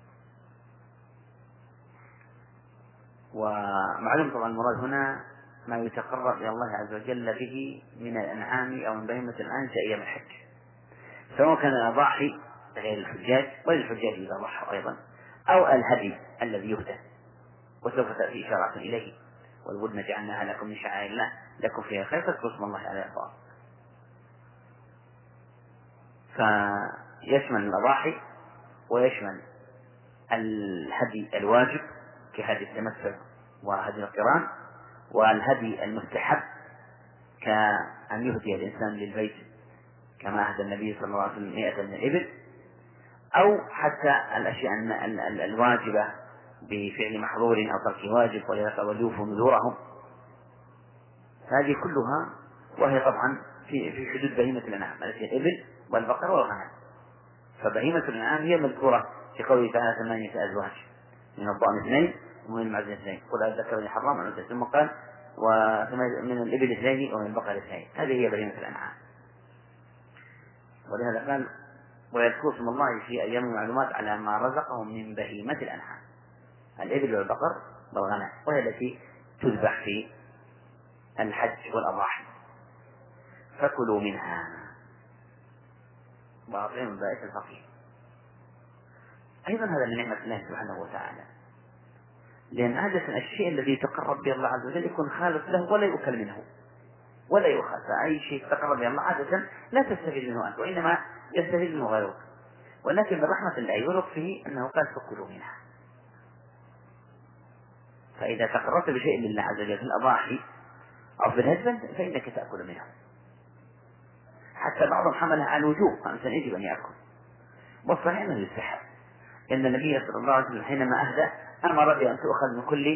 ومعلوم طبعا المراد هنا ما يتقرب إلى الله عز وجل به من الأنعام أو من بهيمة الأنعام في أيام الحج، سواء كان الأضاحي غير الحجاج وللحجاج إذا ضحوا أيضا، أو الهدي الذي يهدى، وسوف تأتي إشارة إليه. والبدن جعلناها لكم من شعائر الله لكم فيها خير فاذكروا اسم الله عليها الصواب. فيشمل الأضاحي ويشمل الهدي الواجب كهدي التمتع وهدي القران، والهدي المستحب كأن يهدي الإنسان للبيت كما أهدى النبي صلى الله عليه وسلم 100 من الإبل، أو حتى الأشياء الواجبة بفعل محظور أو ترك واجب وليوفوا نذورهم، هذه كلها وهي طبعا في حدود بهيمة الأنعام التي الإبل والبقر والغنم. فبهيمة الأنعام هي مذكورة في قوله تعالى 8 أزواج من الضأن 2 ومن المعز 2، قل الذكرين حرام عن ثم قال ومن الإبل 2 ومن البقر 2، هذه هي بهيمة الأنعام. ولهذا قال ويذكر اسم الله في أيام المعلومات على ما رزقهم من بهيمة الأنعام، الإبل والبقر والغنم، وهي التي تذبح في الحج والأضاحي. فكلوا منها وأطعموا البائس الفقير. أيضا هذا من نعمة الله سبحانه وتعالى، لأن عادة الشيء الذي يتقرب به الله عز وجل يكون خالص له ولا يؤكل منه ولا يؤخذ، فأي شيء تقرب به الله عادة لا تستفيد منه أنت وإنما يستفيد منه غيرك، ولكن من رحمة الله ولطفه أنه قال فكلوا منها. فإذا تقربت بشيء لله عز وجل في الأضاحي أو في الهدي فإنك تأكل منه، حتى بعضهم حملها على الوجوب فالإنسان يجب أن يأكل، والصحيح أنه يستحب، إن النبي صلى الله عليه وسلم حينما أهدى أمر بأن تؤخذ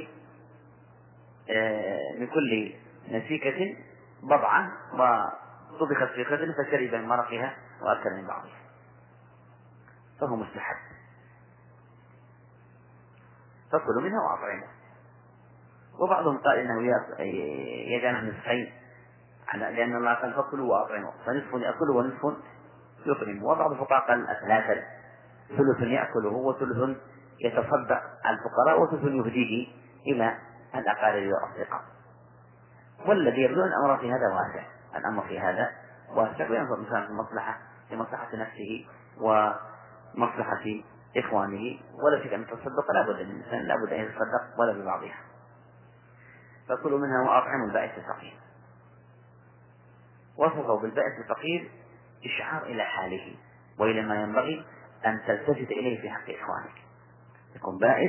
من كل نسيكة بضعة وطبخت في خزن فشرب من مرقها وأكل من بعضها، فهو مستحب. فكلوا منها وأطعموا. وبعضهم قال إنه يجعل نصفين لأن الله قال فكلوا وأطعموا، فنصف يأكل ونصف يطعم. وبعض الفقهاء قال ثلاثا، ثلث يأكله وثلث يتصدق على الفقراء وثلث يهديه إلى الأقارب والأصدقاء. والذي يبدو أن الأمر في هذا واسع، الأمر في هذا واسع، وينظر الإنسان في مصلحة نفسه ومصلحة إخوانه، ولا شك أن يتصدق لا بد الإنسان لا بد أن يتصدق ولا ببعضها. فكلوا منها وأطعموا البائس الفقير. وصفوا بالبائس الفقير إشعار إلى حاله وإلى ما ينبغي أن تلتفت إليه في حق إخوانك. يكون بائس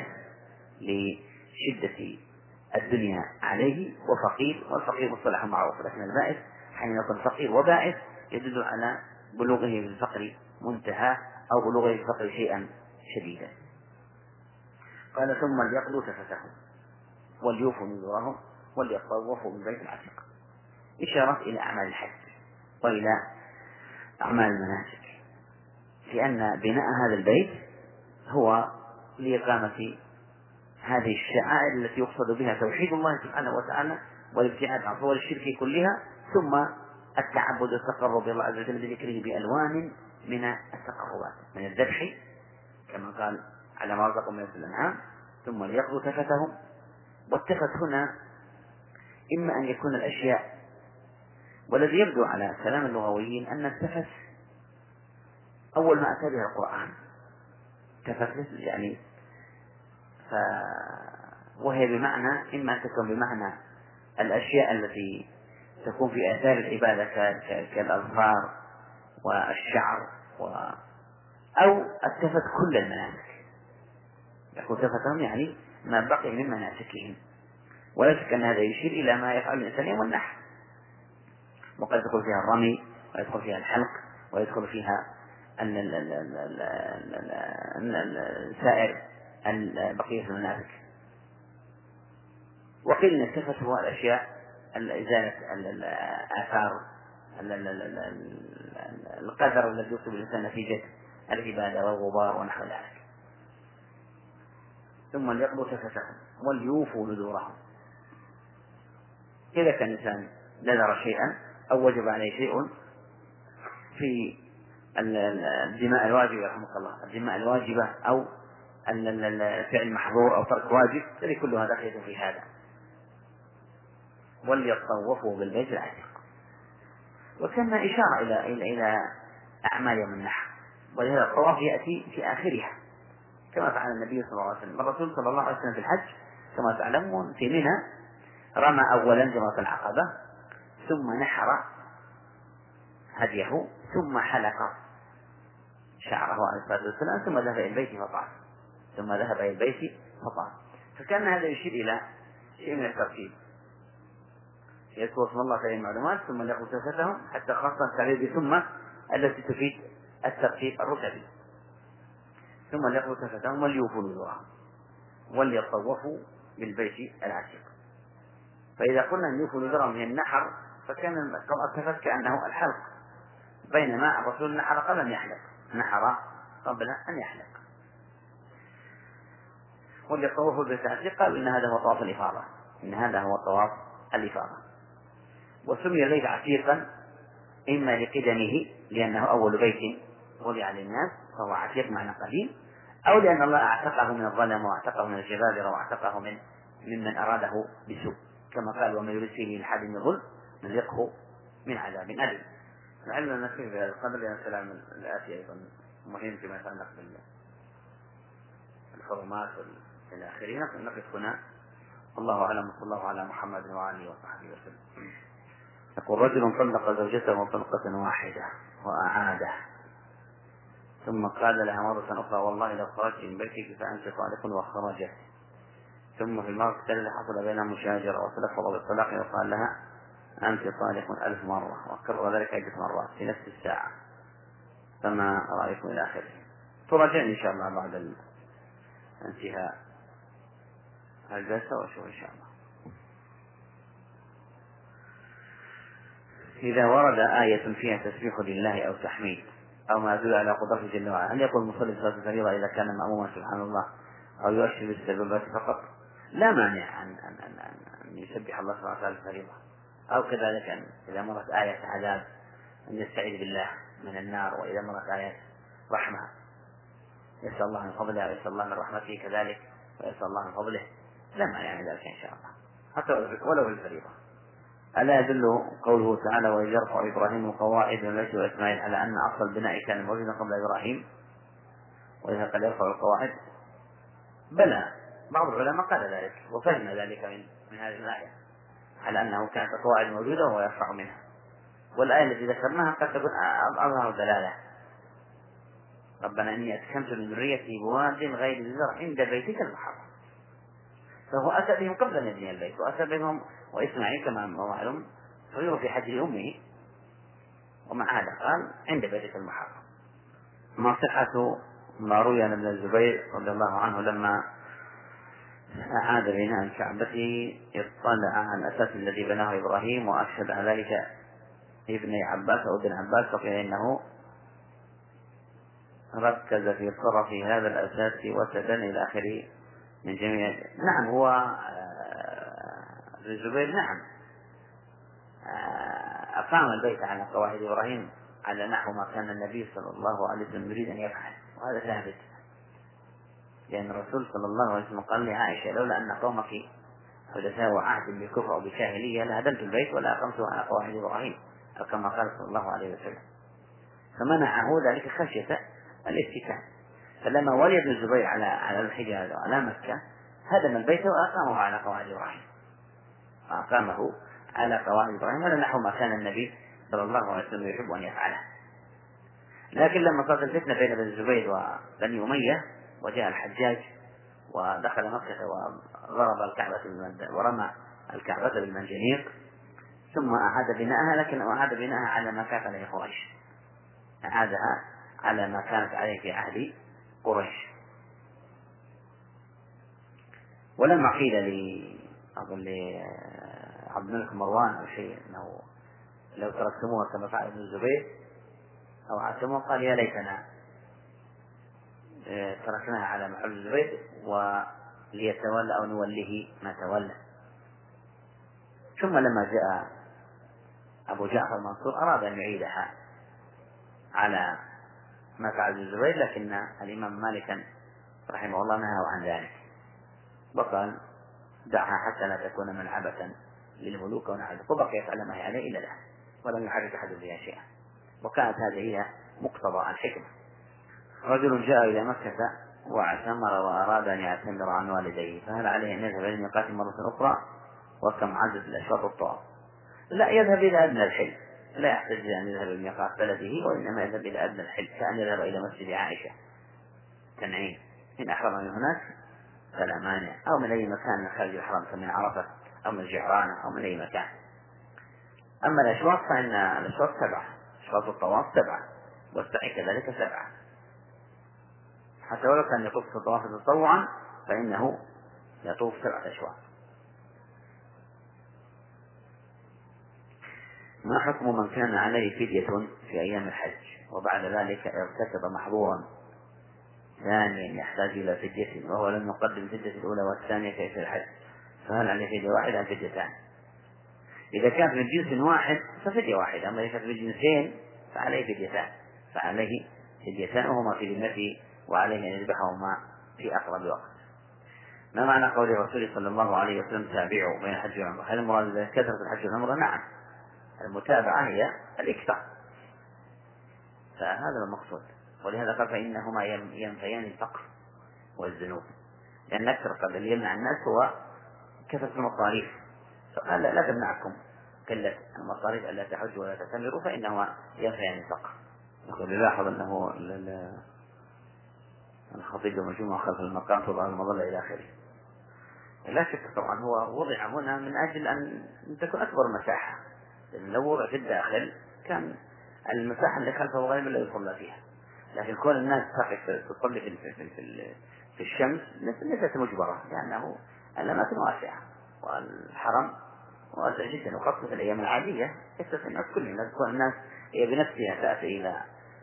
لشدة الدنيا عليه وفقير، والفقير مصطلح معروف، لكن البائس حين يكون فقير وبائس يدل على بلوغه في الفقر منتهى أو بلوغه في الفقر شيئا شديدا. قال ثم ليقضوا تفتهم وليوفوا نذورهم وليطوفوا من بيت العتيق، إشارة إلى أعمال الحج وإلى أعمال المناسك، لأن بناء هذا البيت هو لإقامة هذه الشعائر التي يقصد بها توحيد الله سبحانه وتعالى والابتعاد عن صور الشرك كلها، ثم التعبد والتقرب إلى الله عز وجل بذكره بألوان من التقربات، من الذبح كما قال على ما رزقهم من الأنعام، ثم ليقضوا تفتهم. والتفت هنا إما أن يكون الأشياء، والذي يبدو على كلام اللغويين أن التفت أول ما أتى به القرآن تفت يعني وهي بمعنى إما أن تكون بمعنى الأشياء التي تكون في آثار العبادة كالأظفار والشعر أو التفت كل المناسك، يقول تفتهم يعني ما بقي من مناسكهم. ولا شك أن هذا يشير إلى ما يفعل الإنسان يوم النحر، وقد يدخل فيها الرمي، ويدخل فيها الحلق، ويدخل فيها سائر بقية المناسك. وقيل أن التفت هو الأشياء إزالة الآثار القدر الذي يصيب الإنسان نتيجة العبادة والغبار ونحو ذلك. ثم ليقضوا تفتهم وليوفوا نذورهم. إذا كان الإنسان نذر شيئا أو وجب عليه شيء في الدماء الواجبة رحمك الله، الدماء الواجبة أو الفعل محظور أو ترك واجب، فلي كلها داخلة في هذا. وليطوفوا بالبيت العتيق. وكان إشارة إلى أعمال يوم النحر، ولهذا الطواف يأتي في آخرها كما فعل النبي صلى الله عليه وسلم. الرسول صلى الله عليه وسلم في الحج كما تعلمون في منى رمى أولا جمرة العقبة، ثم نحر هديه، ثم حلق شعره عليه الصلاة والسلام، ثم ذهب إلى البيت فطاف. فكان هذا يشير إلى شيء من الترتيب، يذكر اسم الله في المعلومات ثم يأخذ تفتهم، حتى خاصة التعبير ثم التي تفيد الترتيب الرتبي. ثم يأخذ تفتهم وليوفوا نذورهم وليطوفوا بالبيت العتيق. فإذا قلنا أن يوفوا نذورهم من النحر فكان التفت كأنه الحلق، بينما الرسول نحر قبل أن يحلق. وليطوفوا بالبيت العتيق، قالوا إن هذا هو طواف الإفاضة. وسمي البيت عتيقا إما لقدمه لأنه أول بيت وضع للناس فهو عتيق معنى قديم، أو لأن الله اعتقه من الظلم واعتقه من الجبابرة واعتقه ممن أراده بسوء، كما قال ومن يريد فيه الحد من ظلم نذقه من عذاب أليم. لعلنا نكتفي بهذا القدر لأن الكلام الآتي أيضا مهم فيما يتعلق بالحرمات إلى آخره. نقف هنا، الله أعلم، وصلى الله على محمد وآله وصحبه وسلم. يقول رجل طلق زوجته طلقة واحدة وأعاده، ثم قال لها مرة أخرى والله لو خرجت من بيتك فأنت طالق، وخرجت. ثم في المرة التالية حصل بينهم مشاجرة وتلفظ بالطلاق وقال لها أنت طالق 1000 مرة، وكرر ذلك عدة مرات في نفس الساعة. فما رأيكم إلى آخره؟ تراجعن إن شاء الله بعد انتهاء الجلسة وشوف إن شاء الله. إذا ورد آية فيها تسبيح لله أو تحميد أو ما يدل على قدرته جل وعلا، هل يقول المصلي صلاة الفريضة إذا كان مأموما سبحان الله أو يؤشر بالسببات فقط؟ لا مانع أن يسبح الله سبحانه وتعالى الفريضة، أو كذلك إذا مرت آية عذاب أن يستعيذ بالله من النار، وإذا مرت آية رحمة يسأل الله من فضله ويسأل الله من رحمته كذلك ويسأل الله من فضله، لا مانع من ذلك إن شاء الله حتى ولو الفريضة. ألا يدل قوله تعالى وإذ يرفع إبراهيم القواعد من البيت وإسماعيل على أن أصل البناء كان موجودا قبل إبراهيم وإذا قد يرفع القواعد؟ بلى، بعض العلماء قال ذلك وفهم ذلك من هذه الآية على أنه كانت القواعد موجودة وهو يرفع منها. والآية التي ذكرناها قد تكون أظهر دلالة، ربنا إني أسكنت من ذريتي بواد غير ذي زرع عند بيتك المحرم، فهو أتى بهم قبل أن يبني البيت، وأتى بهم وإسماعيل كما معلوم صغير في حجر أمه، ومع هذا قال عند بيتك المحرم. ما صحة ما روي عن ابن الزبير رضي الله عنه لما أعاد بناء كعبته اطلع على الأساس الذي بناه إبراهيم وأشهد على ذلك ابن عباس أو ابن عباس، فقيل إنه ركز في طرف هذا الأساس وسدا إلى آخره من جميع. نعم، هو ابن الزبير نعم أقام البيت على قواعد إبراهيم على نحو ما كان النبي صلى الله عليه وسلم يريد أن يفعل، وهذا ثابت، لأن الرسول صلى الله عليه وسلم قال لعائشة لولا أن قومك حدثاء عهد بالكفر أو بالجاهلية لهدمت البيت ولا أقمته على قواعد إبراهيم، أو كما قال صلى الله عليه وسلم، فمنعه ذلك خشية الافتتان. فلما ولي ابن الزبير على الحجاز وعلى مكة هدم البيت وأقامه على قواعد إبراهيم، وأقامه على قواعد إبراهيم، هذا نحو ما كان النبي صلى الله عليه وسلم يحب أن يفعله. لكن لما صارت الفتنة بين بني الزبير وبني أمية وجاء الحجاج ودخل مكة وضرب الكعبة ورمى الكعبة بالمنجنيق ثم أعاد بناءها، لكن أعاد بناءها على ما كانت عليه قريش، أعادها على ما كانت عليه في عهد قريش. ولما قيل لعبد الملك مروان أو شيء أنه لو تركتموها كما فعل ابن الزبير أو عاتموه، قال يا ليتنا تركناها على محل الزبير وليتولى أو نوليه ما تولى. ثم لما جاء أبو جعفر المنصور أراد أن يعيدها على ما فعل ابن الزبير، لكن الإمام مالك رحمه الله نهى عن ذلك وقال دعها حتى لا تكون ملعبة للملوك ونعبد، وبقيت على ما هي عليه إلا له ولم يحرك أحد بها شيئا، وكانت هذه هي مقتضى الحكمة. رجل جاء إلى مكة واعتمر وأراد أن يعتمر عن والديه، فهل عليه أن يذهب إلى الميقات مرة أخرى؟ وكم عدد الأشواط الطواف؟ لا، يذهب إلى أدنى الحل، لا يحتاج أن يذهب إلى ميقات بلده، وإنما يذهب إلى أدنى الحل، كأن يذهب إلى مسجد عائشة تنعيم، إن أحرم من هناك فلا مانع، أو من أي مكان من خارج الحرم كمن عرفة أو من الجعرانة أو من أي مكان. أما الأشواط فإن الأشواط 7، أشواط الطواف 7، والسعي كذلك 7، حتى ولو كان يطوف في الطواف تطوعا فإنه يطوف 7 أشواط. ما حكم من كان عليه فدية في أيام الحج وبعد ذلك ارتكب محظورا ثانيا يحتاج إلى فدية وهو لم يقدم الفدية الأولى والثانية في الحج، فهل عليه فدية واحدة أم فديتان؟ إذا كانت من جنس واحد ففدية واحدة، أما إذا كانت من جنسين فعليه فديتان، فعليه فديتان وهما في ذمته وعليه أن يذبحهما في أقرب وقت. ما معنى قول الرسول صلى الله عليه وسلم تابعوا بين الحج والعمرة؟ هل المراد كثرة الحج والعمرة؟ نعم، المتابعة هي الإكثار، فهذا المقصود. ولهذا قال فإنهما ينفيان الفقر والذنوب، لأن أكثر قبل اللي يمنع الناس هو كثرة المصاريف، فقال لا تمنعكم قلة المصاريف ألا تحج ولا تعتمروا فإنهما ينفيان الفقر. يقول يلاحظ أنه الخطيب يوم الجمعة خلف المقام تضع المظلة إلى آخره. لا شك طبعا هو وضع هنا من أجل أن تكون أكبر مساحة، لأن لو وضع في الداخل كان المساحة اللي خلفه غالبا لا يصلى فيها، لكن كون الناس تصلي في الشمس ليست مجبرة، لأنه الأماكن واسعة والحرم واسع جدا، وخاصة في الأيام العادية يستطيع الناس كلهم، كون الناس هي بنفسها تأتي إلى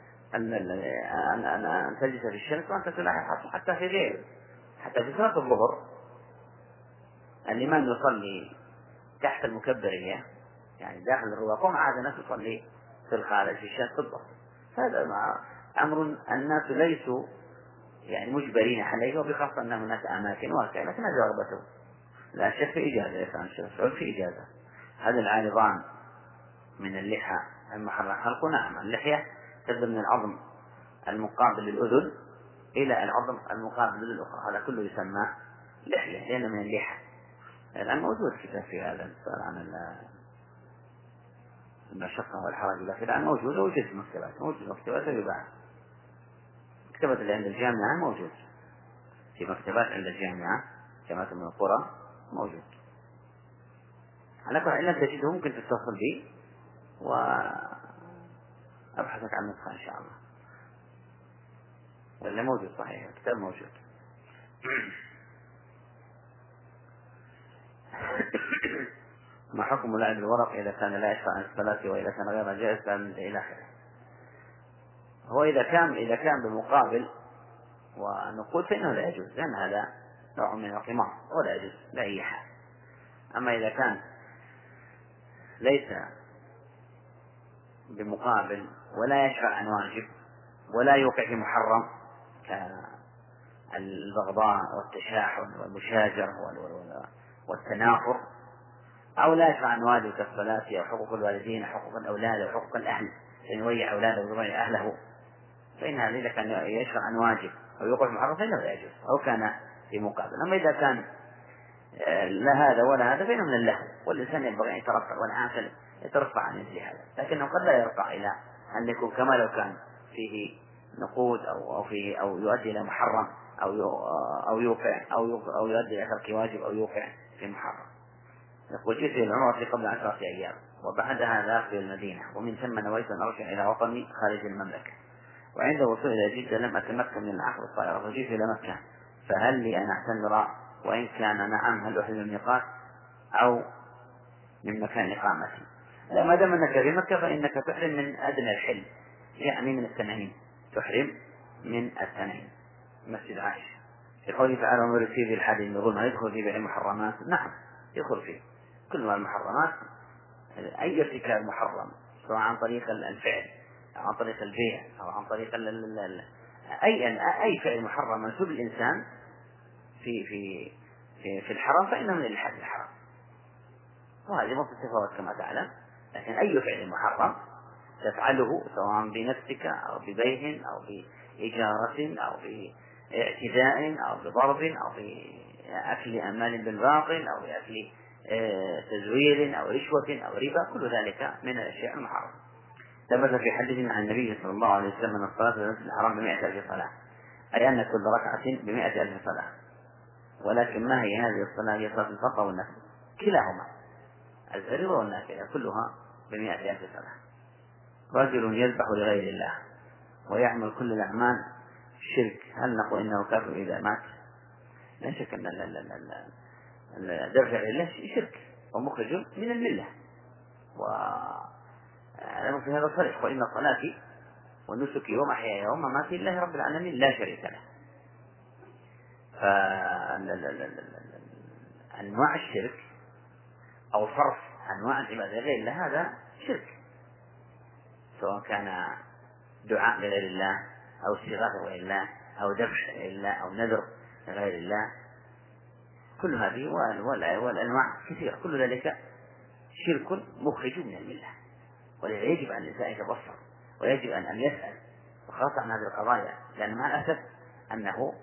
أن تجلس في الشمس وأنت تلاحظ حتى في غير، حتى في صلاة الظهر الإمام يصلي تحت المكبرية يعني داخل الرواق، عاد الناس يصلي في الخارج في الشمس بالضبط. هذا أمر الناس ليسوا يعني مجبرين عليه، وبخاصة أن هناك أماكن واسعة، لكن هذا رغبته لا شك في إجازة، يفعل الشيخ في إجازة. هذا العارضان من اللحى المحرم حلقه، نعم اللحية تبدأ من العظم المقابل للأذن إلى العظم المقابل للأخرى، هذا كله يسمى لحية لأنه من اللحى. الآن موجود كتاب في هذا عن المشقة والحرج إلى آخره، الآن موجود وجد في مكتبات يباع، مكتبة اللي عند الجامعة موجود، في مكتبات عند الجامعة جامعة من القرى موجود. على كل حال تجده ممكن تتصل بي وأبحثك عن نسخة إن شاء الله، ولا موجود صحيح الكتاب موجود. ما حكم لعب الورق إذا كان لا يشفع عن الصلاة وإذا كان غير جائز إلى آخره؟ هو إذا كان بالمقابل ونقود فإنه لا يجوز، لأن هذا نوع من القمار ولا يجوز لا أي حال. أما إذا كان ليس بمقابل ولا يشفع عن واجب ولا يوقع في محرم كالبغضاء والتشاحن والمشاجرة والتنافر، أو لا يشفع عن واجب كالصلاة أو حقوق الوالدين أو حقوق الأولاد أو حقوق الأهل، أن يضيع أولاده ويضيع أهله، فإن هذا إذا كان يشفع عن واجب أو يوقع في محرم فإنه لا يجوز، أو كان في مقابل. أما إذا كان لا هذا ولا هذا فإنه من اللهو، والإنسان ينبغي أن يترفع، والعاقل يترفع عن مثل هذا، لكنه قد لا يرفع إلى أن يكون كما لو كان فيه نقود أو يؤدي إلى محرم أو يوقع أو يؤدي إلى ترك واجب أو يوقع في محرم. يقول جئت إلى العمرة قبل 10 أيام وبعدها ذهبت إلى المدينة، ومن ثم نويت أن أرجع إلى وطني خارج المملكة، وعند وصول إلى جدة لم أتمكن من عقد الطائرة فجئت إلى مكة، فهل لي أن أعتمر؟ وإن كان نعم هل أحل الميقات أو من مكان إقامتي؟ لا، ما دام أنك في مكة فإنك تحرم من أدنى الحل، يعني من التنعيم، تحرم من التنعيم. مسجد عائشة في قوله تعالى ومن يريد فيه بالحد يقول ما يدخل فيه بالمحرمات، نعم يدخل فيه كل ما المحرمات، أي ارتكاب محرم سواء عن طريق الفعل أو عن طريق البيع أو عن طريق أي فعل محرم منسوب الإنسان في الحرام فإنه من الإلحاد الحرام، وهذه مو الصفات كما تعلم. لكن أي فعل محرم تفعله سواء بنفسك أو ببيع أو بإجارة أو باعتداء أو بضرب أو بأكل أموال بالباطل أو بأكل تزوير أو رشوة أو ربا، كل ذلك من الأشياء المحرمة. ثبت في حديث عن النبي صلى الله عليه وسلم أن الصلاة في المسجد الحرام ب100,000 صلاة، أي أن كل ركعة ب100,000 صلاة. ولكن ما هي هذه الصلاة؟ هي صلاة الفرض والنفل كلاهما، الفريضة والنافلة كلها ب100,000 صلاة. رجل يذبح لغير الله ويعمل كل الأعمال شرك، هل نقول إنه كافر إذا مات؟ لا شك أن الذبح لله شرك ومخرج من الملة، ولم في هذا صريح وإن صلاتي ونسكي ومحياي ومماتي لله رب العالمين لا شريك له. فأنواع الشرك أو صرف أنواع العبادة لغير الله هذا شرك، سواء كان دعاء لغير الله أو استغاثة لغير الله أو ذبح لغير الله أو نذر لغير الله، كل هذه والأنواع كثيرة، كل ذلك شرك مخرج من الملة. ولذا يجب أن الإنسان يتبصر ويجب أن يسأل وخاصة عن هذه القضايا، لأن مع الأسف أنه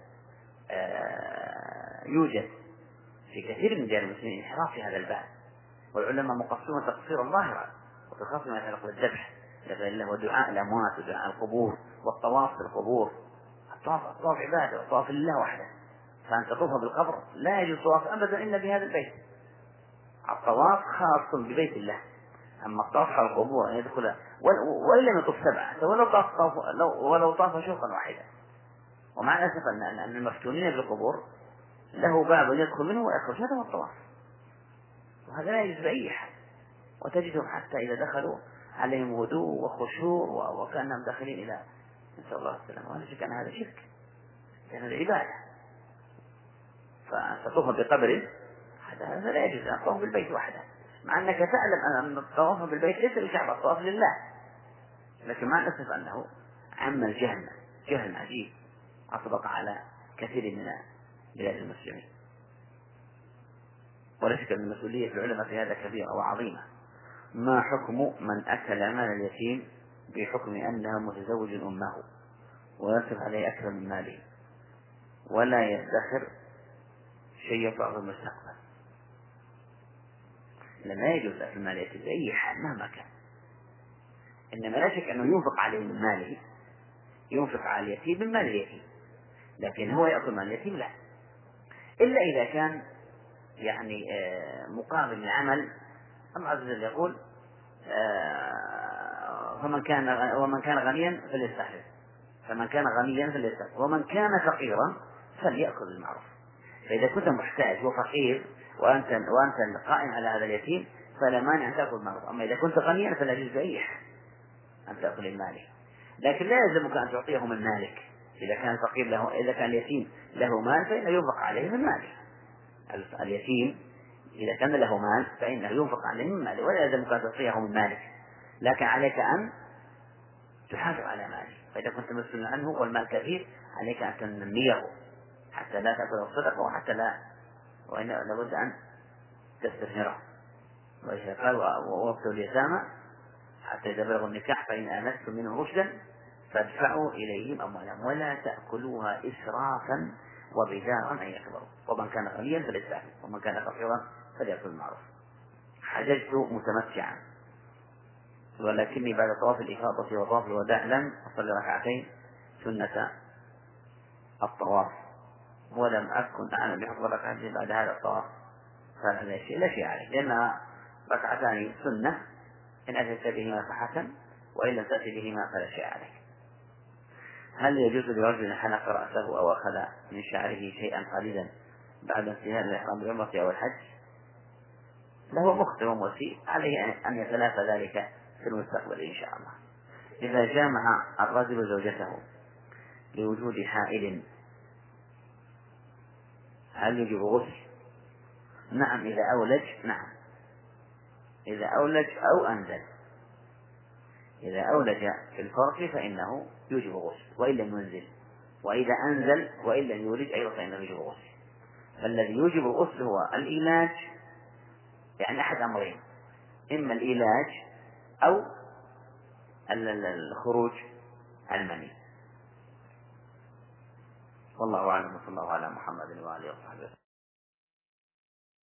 يوجد في كثير من ديار المسلمين انحراف في هذا الباب، والعلماء مقصرون تقصيرا ظاهرا، وخاصة ما يتعلق بالذبح لغير الله ودعاء الأموات ودعاء القبور والطواف في القبور. الطواف عبادة والطواف لله وحده، فأن تطوف بالقبر لا يجوز طواف أبدا إلا بهذا البيت. الطواف خاص ببيت الله، أما الطواف على القبور أن يدخل وإن لم يطوف 7 ولو طاف شوطا واحدا. ومع الأسف أن المفتونين بالقبور له باب يدخل منه ويخرج، هذا هو الطواف، وهذا لا يجوز بأي حال. وتجدهم حتى إذا دخلوا عليهم غدو وخشوع وكأنهم داخلين إلى نسأل الله السلامة، ولا شك أن هذا شرك، لأن هذا عبادة. فتطوف بقبر هذا لا يجوز، أن تطوف بالبيت وحده، مع أنك تعلم أن الطواف بالبيت ليس للكعبة، الطواف لله، لكن مع الأسف أنه عم الجهل جهل عجيب أطبق على كثير من بلاد المسلمين. ولا شك أن المسؤولية العلماء في هذا كبيرة وعظيمة. ما حكم من أكل مال اليتيم بحكم أنه متزوج أمه ويصرف عليه أكثر من ماله ولا يدخر شيء ينفع في المستقبل؟ لما يجوز أكل مال اليتيم بأي حال مهما كان، إنما لا شك أنه ينفق عليه من ماله، ينفق على اليتيم من مال اليتيم، لكن هو يأكل مال اليتيم لا، إلا إذا كان يعني مقابل العمل. الله عز وجل يقول ومن كان غنيا فليستحرز، فمن كان غنيا فليستحرز، ومن كان فقيرا فليأكل بالمعروف. فإذا كنت محتاج وفقير وأنت قائم على هذا اليتيم فلا مانع أن تأكل بالمعروف. أما إذا كنت غنيا فلا يجوز بأي حال أن تأكل المال، لكن لا يلزمك أن تعطيه من مالك. إذا كان الفقير له، إذا كان اليتيم له مال فإنه ينفق عليه من ماله. اليتيم إذا كان له مال فإنه ينفق عليه من ماله، ولا يلزمك أن تعطيه من مالك، لكن عليك أن تحافظ على ماله. فإذا كنت مسؤول عنه والمال كثير عليك أن تنميه حتى لا تأكل الصدقة وحتى لا، وإن لابد أن تستثمره. وإذا قال وابتلوا اليتامى حتى إذا بلغوا النكاح فإن آنستم منهم رشدا فادفعوا إليهم أموالهم ولا تأكلوها إسرافا والرجال أن يكبروا، ومن كان غنيا فليستعفف، ومن كان فقيرا فليأكل بالمعروف. حججت متمتعا، ولكني بعد طواف الإفاضة وطواف الوداع لم أصلي ركعتين سنة الطواف، ولم أكن أعلم بحفظ ركعتين بعد هذا الطواف، فهذا لا شيء عليه، لأنها ركعتان سنة، إن أتيت بهما فحسن، وإن لم تأتي بهما فلا شيء عليك. هل يجوز لرجل حلق رأسه أو أخذ من شعره شيئا قليلا بعد انتهاء الإحرام بالعمرة أو الحج؟ له مخطئ ومسيء، عليه أن يتلافى ذلك في المستقبل إن شاء الله. إذا جامع الرجل زوجته لوجود حائل هل يجب غسل؟ نعم، إذا أولج، نعم، إذا أولج أو أنزل. إذا أولج في الفرق فإنه يجب غسل وإن لم ينزل، وإذا أنزل وإن لم يولج أيضا فإنه يجب غسل. فالذي يجب الغسل هو الإيلاج، يعني أحد أمرين، إما الإيلاج أو الخروج المني. والله أعلم، صلى الله على محمد وآله وصحبه.